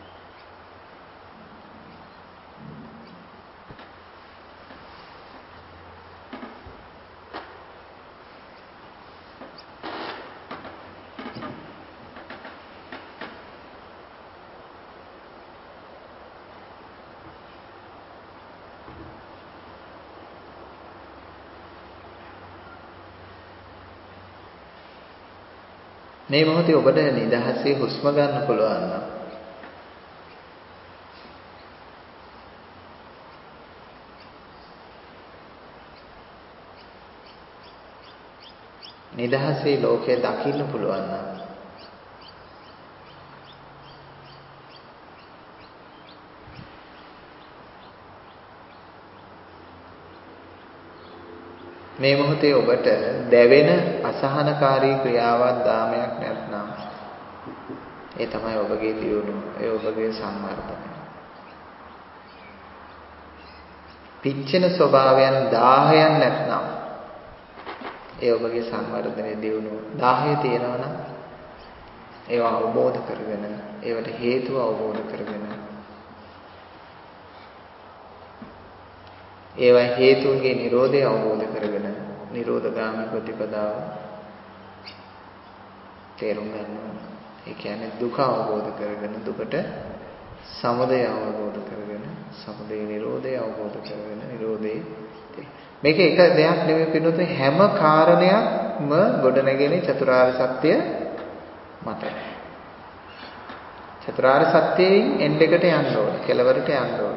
මේ මොහොතේ ඔබට නිදහසේ හුස්ම ගන්න පුළුවන් නම් නිදහසේ ලෝකය දකින්න පුළුවන් නම් මේ මොහොතේ ඔබට දැවෙන අසහනකාරී ක්‍රියාවක් දාමයක් නැත්නම් ඒ තමයි ඔබගේ දියුණුව ඒ ඔබගේ සංවර්ධනය. පිච්චෙන ස්වභාවයන් 1000ක් නැත්නම් ඒ ඔබගේ සංවර්ධනයේ දියුණුව. 1000 තියෙනවා නම් ඒවා අවබෝධ කරගෙන ඒවට හේතුව අවබෝධ කරගෙන ඒවා හේතුන්ගේ නිරෝධය අවබෝධ කරගෙන නිරෝධගාමී ප්‍රතිපදාව තේරුම් ගන්නවා. ඒ කියන්නේ දුක අවබෝධ කරගෙන දුකට සමුදය අවබෝධ කරගෙන සමුදය නිරෝධය අවබෝධ කරගෙන නිරෝධේ මේක එක දෙයක් නෙමෙයි පිටුතේ හැම කාරණයක්ම ගොඩනැගෙන චතුරාර්ය සත්‍ය මත. චතුරාර්ය සත්‍යයෙන් එන්ඩ් එකට යන්න ඕන කෙලවරට යන්න ඕන.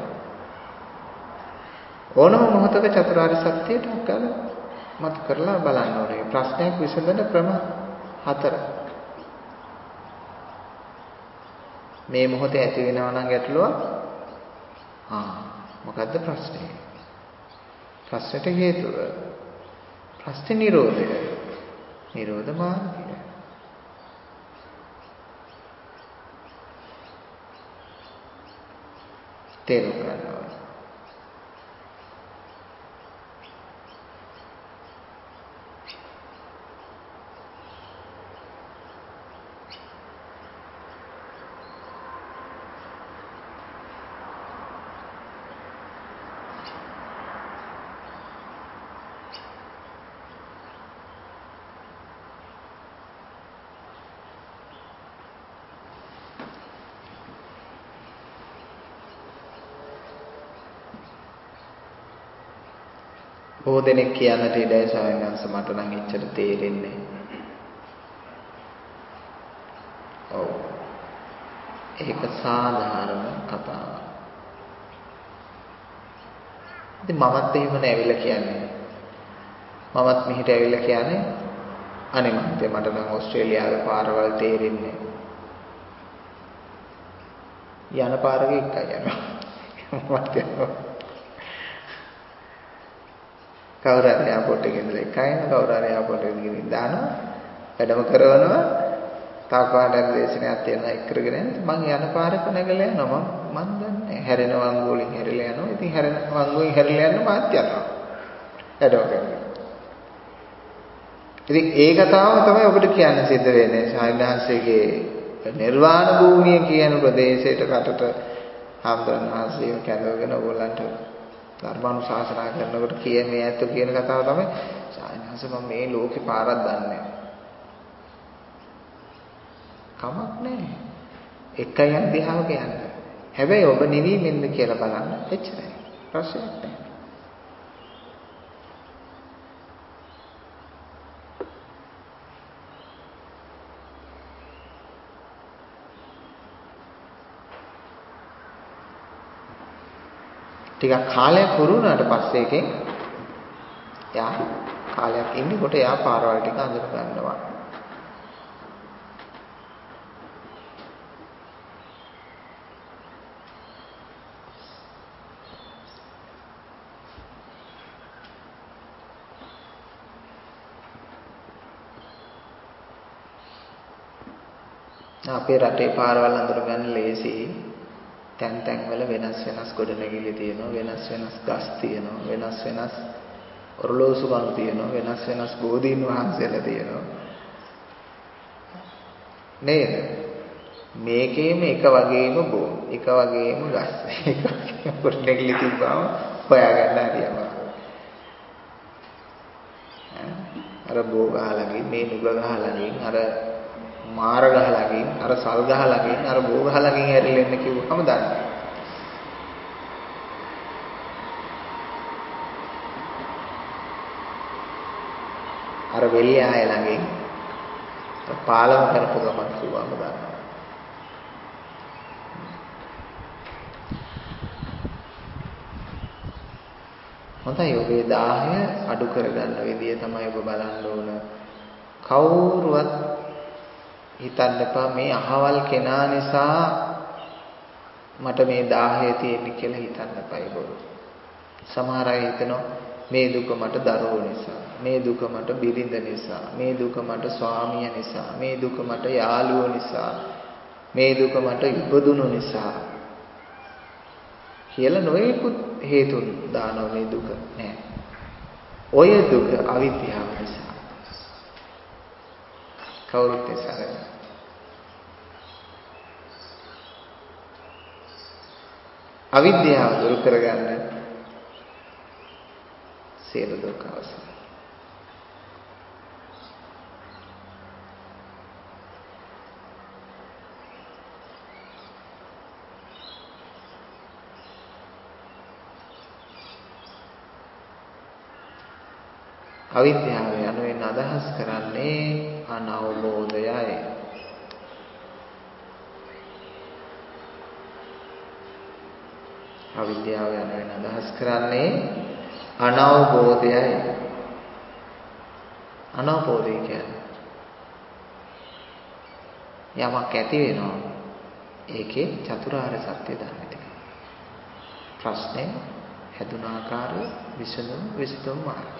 ඕනම මොහොතක චතුරාර්ය සත්‍යයට අකල මත කරලා බලන්න ඕනේ. ප්‍රශ්නයක් විසඳන ක්‍රම 4. මේ මොහොතේ ඇති වෙනවා නම් ගැටලුවක් මොකද්ද ප්‍රශ්නේ? ප්‍රශ්නට හේතුව. ප්‍රශ්නේ නිරෝධය. නිරෝධ මාර්ගය. තේරුම් ගන්නවා. බොහෝ දෙනෙක් කියන්නට ඉඩයි ස්වාමීන් වහන්සේ මට නම් එච්චර තේරෙන්නේ. ඔව්. ඒක සාධාරණ කතාවක්. ඉතින් මමත් එහෙමනේ ඇවිල්ලා කියන්නේ. මමත් මෙහෙට ඇවිල්ලා කියන්නේ අනේ මන්ට නම් ඕස්ට්‍රේලියාවේ පාරවල් තේරෙන්නේ යන පාරක එකයි යනවා. මට කවුරු හරි එයාපෝට් එකේ ඉඳලා එකයි යන කවුරු හරි එයාපෝට් එකේ ගිහින් දානවා වැඩම කරනවා තව පාඩම් දේශනයක් තියෙනවා එක් කරගෙන මම යන පාරක නැගලා යනවා මම දන්නේ හැරෙන වංගුවලින් හැරිලා යනවා ඉතින් හැරෙන වංගුවෙන් හැරිලා යන්න මාත් යනවා වැඩම කරගෙන ඉතින් ඒ කතාව තමයි ඔබට කියන්න සිද්ධ වෙන්නේ සාහිණාංශයේ නිර්වාණ භූමිය කියන ප්‍රදේශයට කටට හාමුදුරන් වහන්සේව කැඳවගෙන ඕගොල්ලන්ට ධර්මානුශාසනා කරනකොට මේ ඇත්ත කියන කතාව තමයි සාහිණාංශ මම මේ ලෝකේ පාරක් දන්නේ කමක් නැහැ එකයි යන දිහාවක යන්න හැබැයි ඔබ නිවීමෙන්ද කියලා බලන්න එච්චරයි ප්‍රශ්නයක් නැහැ ටිකක් කාලයක් හුරු වුණාට පස්සේ එකෙන් යා කාලයක් ඉන්නකොට යා පාරවල් ටික අඳුර ගන්නවා. අපේ රටේ පාරවල් අඳුර ගන්න ලේසි. තැන් වල වෙනස් ගොඩනැගිලි තියෙනවා වෙනස් ගස් තියෙනවා වෙනස් ඔරලෝසු කණු තියෙනවා වෙනස් බෝධීන් වහන්සේලා තියෙනවා නේද මේකේම එක වගේම එක වගේම ගස් එක වගේම ගොඩනැගිලි තිබ්බම හොයාගන්න හරියම අර බෝ ගහ ළඟින් මේ නුග ගහ ළඟින් අර මාර ගහ ළඟින් අර සල් ගහ ළඟින් අර බෝ ගහ ළඟින් හැරිලා ඉන්න කිව්වම දන්නේ. අර වෙලියාය ළඟින් පාලම කරපු ගමන් කිව්වම දන්නේ. හොඳයි ඔබේ 10 අඩු කරගන්න විදිය තමයි ඔබ බලන්න ඕන. කවුරුවත් හිතන්න එපා මේ අහවල් කෙනා නිසා මට මේ 10 තියෙන්නේ කියලා හිතන්න එපා බොරු. සමහර අය හිතනවා මේ දුක මට දරුවෝ නිසා, මේ දුක මට බිරිඳ නිසා, මේ දුක මට ස්වාමියා නිසා, මේ දුක මට යාළුවෝ නිසා, මේ දුක මට ඉපදුණු නිසා කියලා නොයෙකුත් හේතුන් දානවා මේ දුක නෑ. ඔය දුක අවිද්‍යාව නිසා. කවුරුත් නිසා නෙවෙයි. අවිද්‍යාව දුරු කරගන්න සියලු දුක් අවසන්. අවිද්‍යාව යනුවෙන් අදහස් කරන්නේ අනවබෝධයයි. අවිද්‍යාව යනුවෙන් අදහස් කරන්නේ අනවබෝධයයි. අනවබෝධය කියන්නේ යමක් ඇති වෙනවා ඒකේ චතුරාර්ය සත්‍ය දන්නේ නැහැ. ප්‍රශ්නේ හැදුන ආකාරය විසඳුම් මාර්ගය.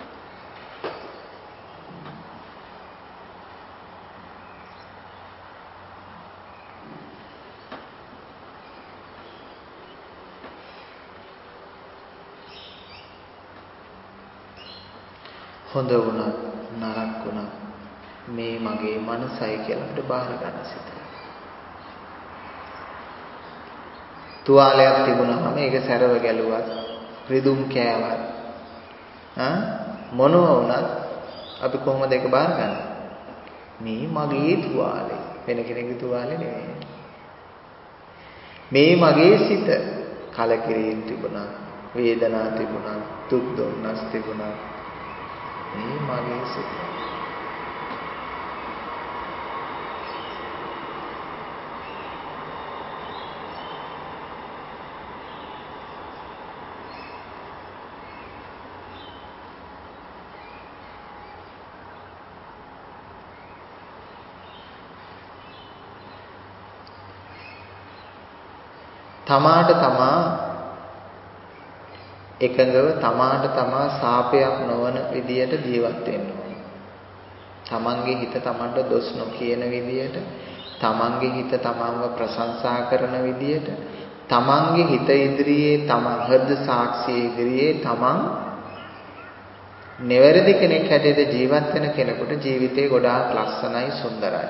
හොඳ වුණත් නරක වුණත් මේ මගේ මනසයි කියලා අපිට බාර ගන්න සිතයි. තුවාලයක් තිබුණාම ඒක සැරව ගැලුවත් රිදුම් කෑවත් මොනවා වුණත් අපි කොහොමද ඒක බාර ගන්න? මේ මගේ තුවාලේ වෙන කෙනෙකුගේ තුවාලේ නෙවෙයි. මේ මගේ සිත කලකිරීම තිබුණා වේදනා තිබුණා, දුක් දුන්නස් තිබුණා. මේ මගේ සිත. තමාට තමා එකඟව තමාට තමා සාපයක් නොවන විදියට ජීවත් වෙන්න ඕන. තමන්ගේ හිත තමන්ට දොස් නොකියන විදියට, තමන්ගේ හිත තමන්ව ප්‍රශංසා කරන විදියට, තමන්ගේ හිත ඉදිරියේ තමන් හෘද සාක්ෂිය ඉදිරියේ තමන් නිවැරදි කෙනෙක් හැටියට ජීවත් වෙන කෙනෙකුට ජීවිතේ ගොඩාක් ලස්සනයි සුන්දරයි.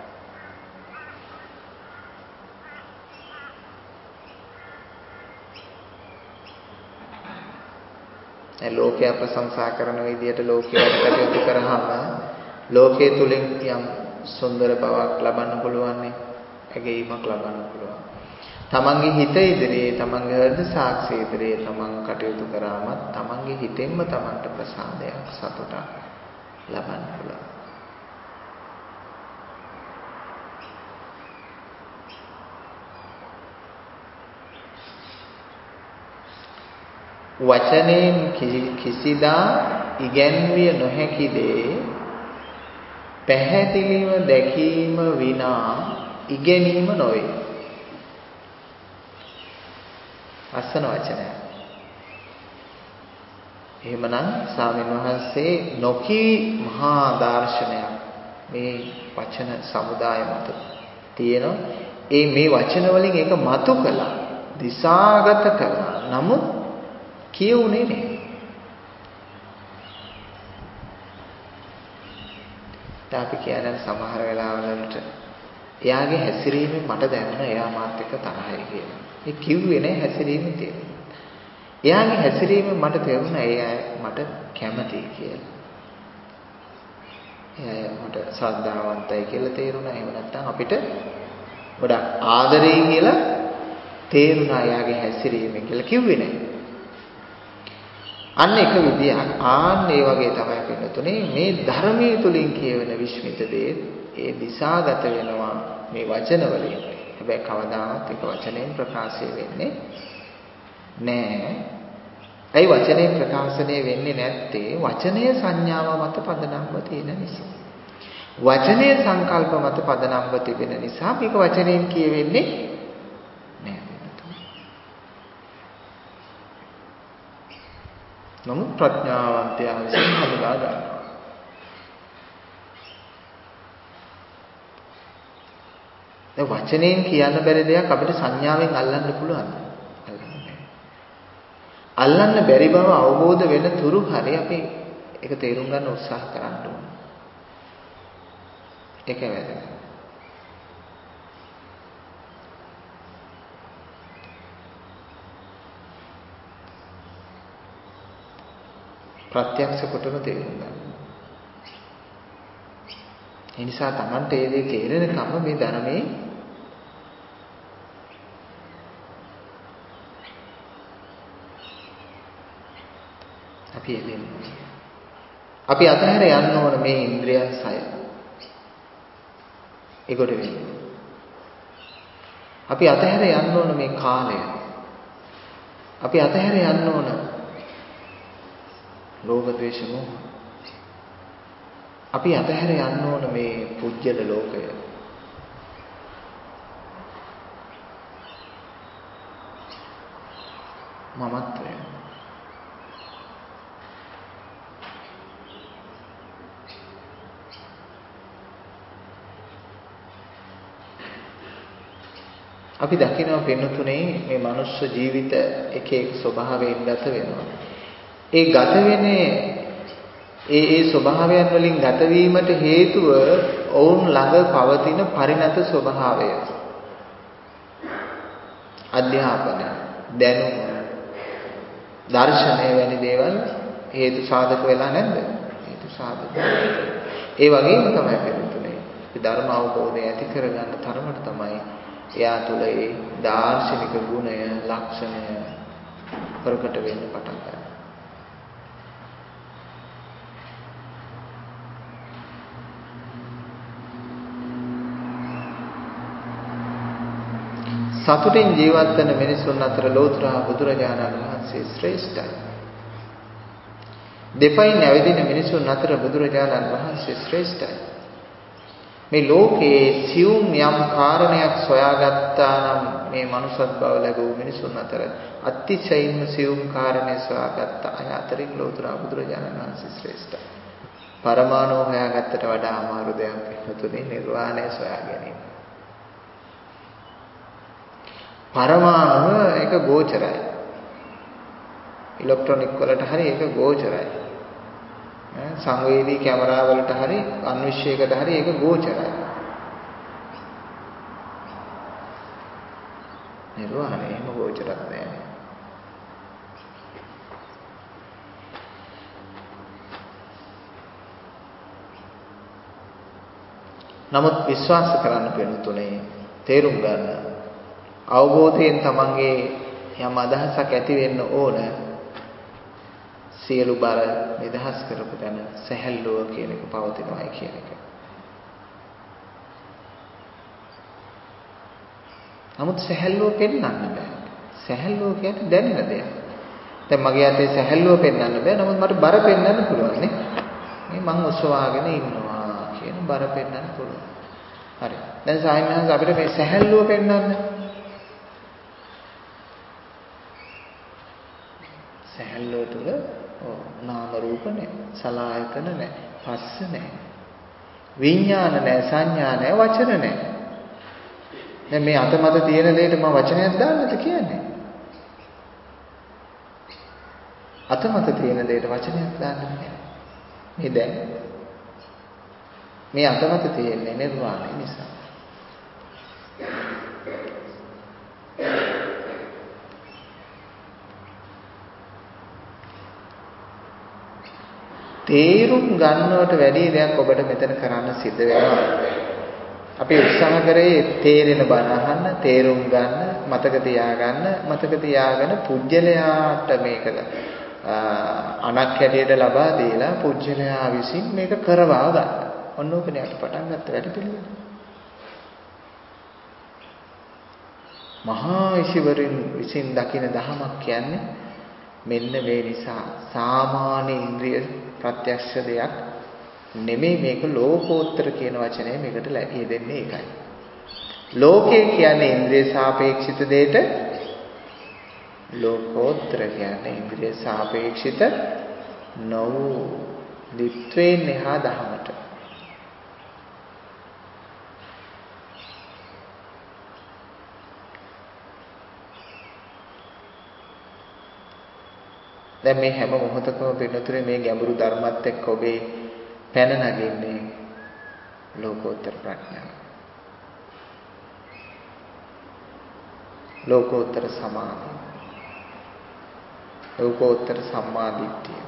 ලෝකයා ප්‍රශංසා කරන විදියට ලෝකයට කටයුතු කරාම ලෝකයේ තුලින් යම් සුන්දර බවක් ලබන්න පුළුවන් නේ. ඇගීමක් ලබන්න පුළුවන්. තමන්ගේ හිත ඉදිරියේ, තමන්ගේ හෘද සාක්ෂිය ඉදිරියේ තමන් කටයුතු කරාම තමන්ගේ හිතෙන්ම තමන්ට ප්‍රසාදයක්, සතුටක් ලබන්න පුළුවන්. වචනයෙන් කිසිදා ඉගැන්විය නොහැකි දේ පැහැදිලිව දැකීම විනා ඉගෙනීම නොවේ. අසන වචනය. එහෙමනම් ස්වාමීන් වහන්සේ නොකී මහා දාර්ශනයක් මේ වචන සමුදාය මත තියෙනවා. මේ වචන වලින් ඒක මතු කළා, දිශාගත කළා. නමුත් කියුනේ නෑ. අපි කියන්නේ සමහර වෙලාවලට එයාගේ හැසිරීමෙන් මට දැනුණා එයා මාත් එක්ක තරහයි කියලා. ඒ කිව්වේ නෑ හැසිරීමෙන් තේරුණා. එයාගේ හැසිරීමෙන් මට තේරුණා එයා මට කැමතියි කියලා. එයා මට ශ්‍රද්ධාවන්තයි කියලා තේරුණා. එහෙම නැත්නම් අපිට ගොඩක් ආදරෙයි කියලා තේරුණා එයාගේ හැසිරීමෙන් කියලා කිව්වේ නෑ. අන්න එක විදියක් ආන්න ඒ වගේ තමයි පින්නතුනේ මේ ධර්මයේ තුලින් කියවෙන විශ්මිත දේ ඒ දිශාගත වෙනවා මේ වචන වලින්. හැබැයි කවදාවත් ඒක වචනයෙන් ප්‍රකාශය වෙන්නේ නෑ. ඒ වචනේ ප්‍රකාශනය වෙන්නේ නැත්තේ වචනයේ සංඥාව මත පදනම්ව තියෙන නිසා. වචනයේ සංකල්ප මත පදනම්ව තිබෙන නිසා මේක වචනයෙන් කියවෙන්නේ නෑ. නමුත් ප්‍රඥාවන්තයා විසින් හඳුනා ගන්නවා. ඒ වචනයෙන් කියන්න බැරි දෙයක් අපිට සංඥාවෙන් අල්ලන්න පුළුවන්. අල්ලන්න බැරි බව අවබෝධ වෙන තුරු හරි අපි ඒක තේරුම් ගන්න උත්සාහ කරන්න ඕන. ඒක වැදගත්. ප්‍රත්‍යක්ෂ කොටම තේරුම් ගන්න. ඒ නිසා Tamante ඒ දේ තේරෙනකම් මේ ධර්මයේ අපි එන්නේ. අපි අතහැර යන්න ඕන මේ ඉන්ද්‍රියන් 6. ඒකට වෙන්නේ. අපි අතහැර යන්න ඕන මේ කාලය. අපි අතහැර යන්න ඕන ලෝභ ද්වේෂ මොහ. අපි අතහැර යන්න ඕන මේ පුජ්‍යල ලෝකය. මමත්වය. අපි දකිනවා පින්නතුනේ මේ මනුෂ්‍ය ජීවිත එක එක ස්වභාවයෙන් ගත වෙනවා. ඒ ගත වෙන්නේ ඒ ස්වභාවයන් වලින් ගත වීමට හේතුව ඔවුන් ළඟ පවතින පරිණත ස්වභාවය. අධ්‍යාපන, දැනුම, දර්ශනය වැනි දේවල් හේතු සාධක වෙලා නැද්ද? හේතු සාධක. ඒ වගේම තමයි පිළිතුරේ. ඒ ධර්ම අවබෝධය ඇති කරගන්න තරමට තමයි එයා තුළ ඒ දාර්ශනික ගුණය, ලක්ෂණය ප්‍රකට වෙන්න පටන් ගන්නවා. සතුටින් ජීවත් වෙන මිනිසුන් අතර ලෝතර බුදුරජාණන් වහන්සේ ශ්‍රේෂ්ඨයි. දෙපයින් ඇවිදින මිනිසුන් අතර බුදුරජාණන් වහන්සේ ශ්‍රේෂ්ඨයි. මේ ලෝකයේ සියුම් යම් කාරණයක් සොයාගත්තා නම් මේ මනුෂ්‍යත් බව ලැබූ මිනිසුන් අතර අතිශයින්ම සියුම් කාරණේ සොයාගත්ත අය අතරින් ලෝතර බුදුරජාණන් වහන්සේ ශ්‍රේෂ්ඨයි. පරමාණු හොයාගත්තට වඩා අමාරු දෙයක් නෙතුනේ නිර්වාණය සොයා ගැනීම. පරමාණුව එක ගෝචරයි. ඉලෙක්ට්‍රොනික වලට හරි ඒක ගෝචරයි. සංවේදී කැමරා වලට හරි අන්විශ්යයකට හරි ඒක ගෝචරයි. නිර්වාණය එහෙම ගෝචරක් නෑ. නමුත් විශ්වාස කරන්න වෙනුතුනේ තේරුම් ගන්න අවබෝධයෙන් තමන්ගේ යම් අදහසක් ඇති වෙන්න ඕන. සියලු බර නිදහස් කරපු තැන සැහැල්ලුව කියන එක පවතිනවායි කියන එක. නමුත් සැහැල්ලුව පෙන්වන්න බෑ. සැහැල්ලුව කියන්නේ දැනෙන දෙයක්. දැන් මගේ අතේ සැහැල්ලුව පෙන්වන්න බෑ. නමුත් මට බර පෙන්වන්න පුළුවන් නේ. මේ මං ඔසවාගෙන ඉන්නවා කියන බර පෙන්වන්න පුළුවන්. හරි. දැන් සායනහස අපිට මේ සැහැල්ලුව පෙන්වන්න. සැහැල්ලුව තුල නාම රූප නැහැ, සලආයතන නැහැ, පස්ස නැහැ, විඥාන නැහැ, සංඥා නැහැ, වචන නැහැ. දැන් මේ අත මත තියෙන දෙයට මම වචනයක් දාන්නද කියන්නේ? අත මත තියෙන දෙයට වචනයක් දාන්නද කියන්නේ? මේ දැන් මේ අත මත තියෙන්නේ නිර්වාණය නිසා. තේරුම් ගන්නවට වැඩි දෙයක් ඔබට මෙතන කරන්න සිද්ධ වෙනවා. අපි උත්සාහ කරේ තේරෙන බණ අහන්න, තේරුම් ගන්න, මතක තියාගෙන පුජ්‍යලයාට මේක අනක් හැටියට ලබා දීලා පුජ්‍යලයා විසින් මේක කරවා ගන්න. ඔන්න ඕකනේ අපි පටන් ගත්ත වැඩ පිළිවෙල. මහා ඍෂිවරුන් විසින් දකින දහමක් කියන්නේ මෙන්න මේ නිසා සාමාන්‍ය ඉන්ද්‍රිය ප්‍රත්‍යක්ෂ දෙයක් නෙමෙයි මේක ලෝකෝත්තර කියන වචනේ මේකට යෙදෙන්නේ ඒකයි. ලෝකේ කියන්නේ ඉන්ද්‍රිය සාපේක්ෂිත දෙයට, ලෝකෝත්තර කියන්නේ ඉන්ද්‍රිය සාපේක්ෂිත නොවූ දිත්වයෙන් එහා දහමට. දැන් මේ හැම මොහොතකම පින්නතුනේ මේ ගැඹුරු ධර්මات එක්ක ඔබේ පැන නගින්නේ ලෝකෝත්තර ප්‍රඥාව. ලෝකෝත්තර සමාධිය. ලෝකෝත්තර සම්මා දිට්ඨිය.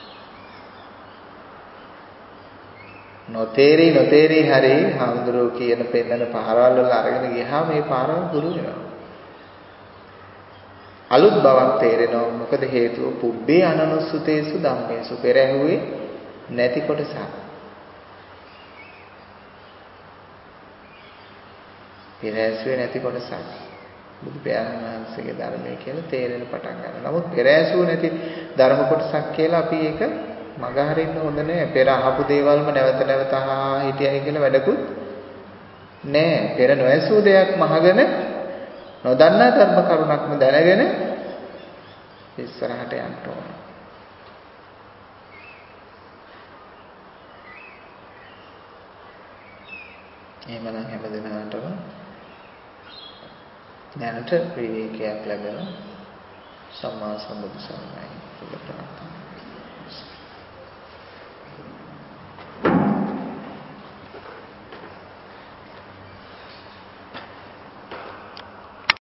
නොතේරි හරි හාමුදුරුවෝ කියන පෙන්නන පාරවල් වල අරගෙන ගියාම මේ පාරවල් ගුරු වෙනවා. අලුත් බවක් තේරෙනවා. මොකද හේතුව පුබ්බේ අනනුස්සතේසු ධම්මේසු පෙරහුවේ නැති කොටසක්. පෙරහැසුවේ නැති කොටසක්. බුදු පියාණන් වහන්සේගේ ධර්මය කියලා තේරෙන පටන් ගන්නවා. නමුත් පෙරහැසුව නැති ධර්ම කොටසක් කියලා අපි ඒක මගහරින්න හොඳ නෑ. පෙර අහපු දේවල්ම නැවත නැවත හිතයි කියලා වැඩකුත් නෑ. පෙර නොඇසූ දෙයක් මහගෙන නොදන්නා ධර්ම කරුණක්ම දැනගෙන ඉස්සරහට යන්න ඕන. එහෙමනම් හැමදෙනාටම දැනට විවේකයක් ලැබෙන සම්මා සම්බුදු සරණයි කියලා ප්‍රාර්ථනා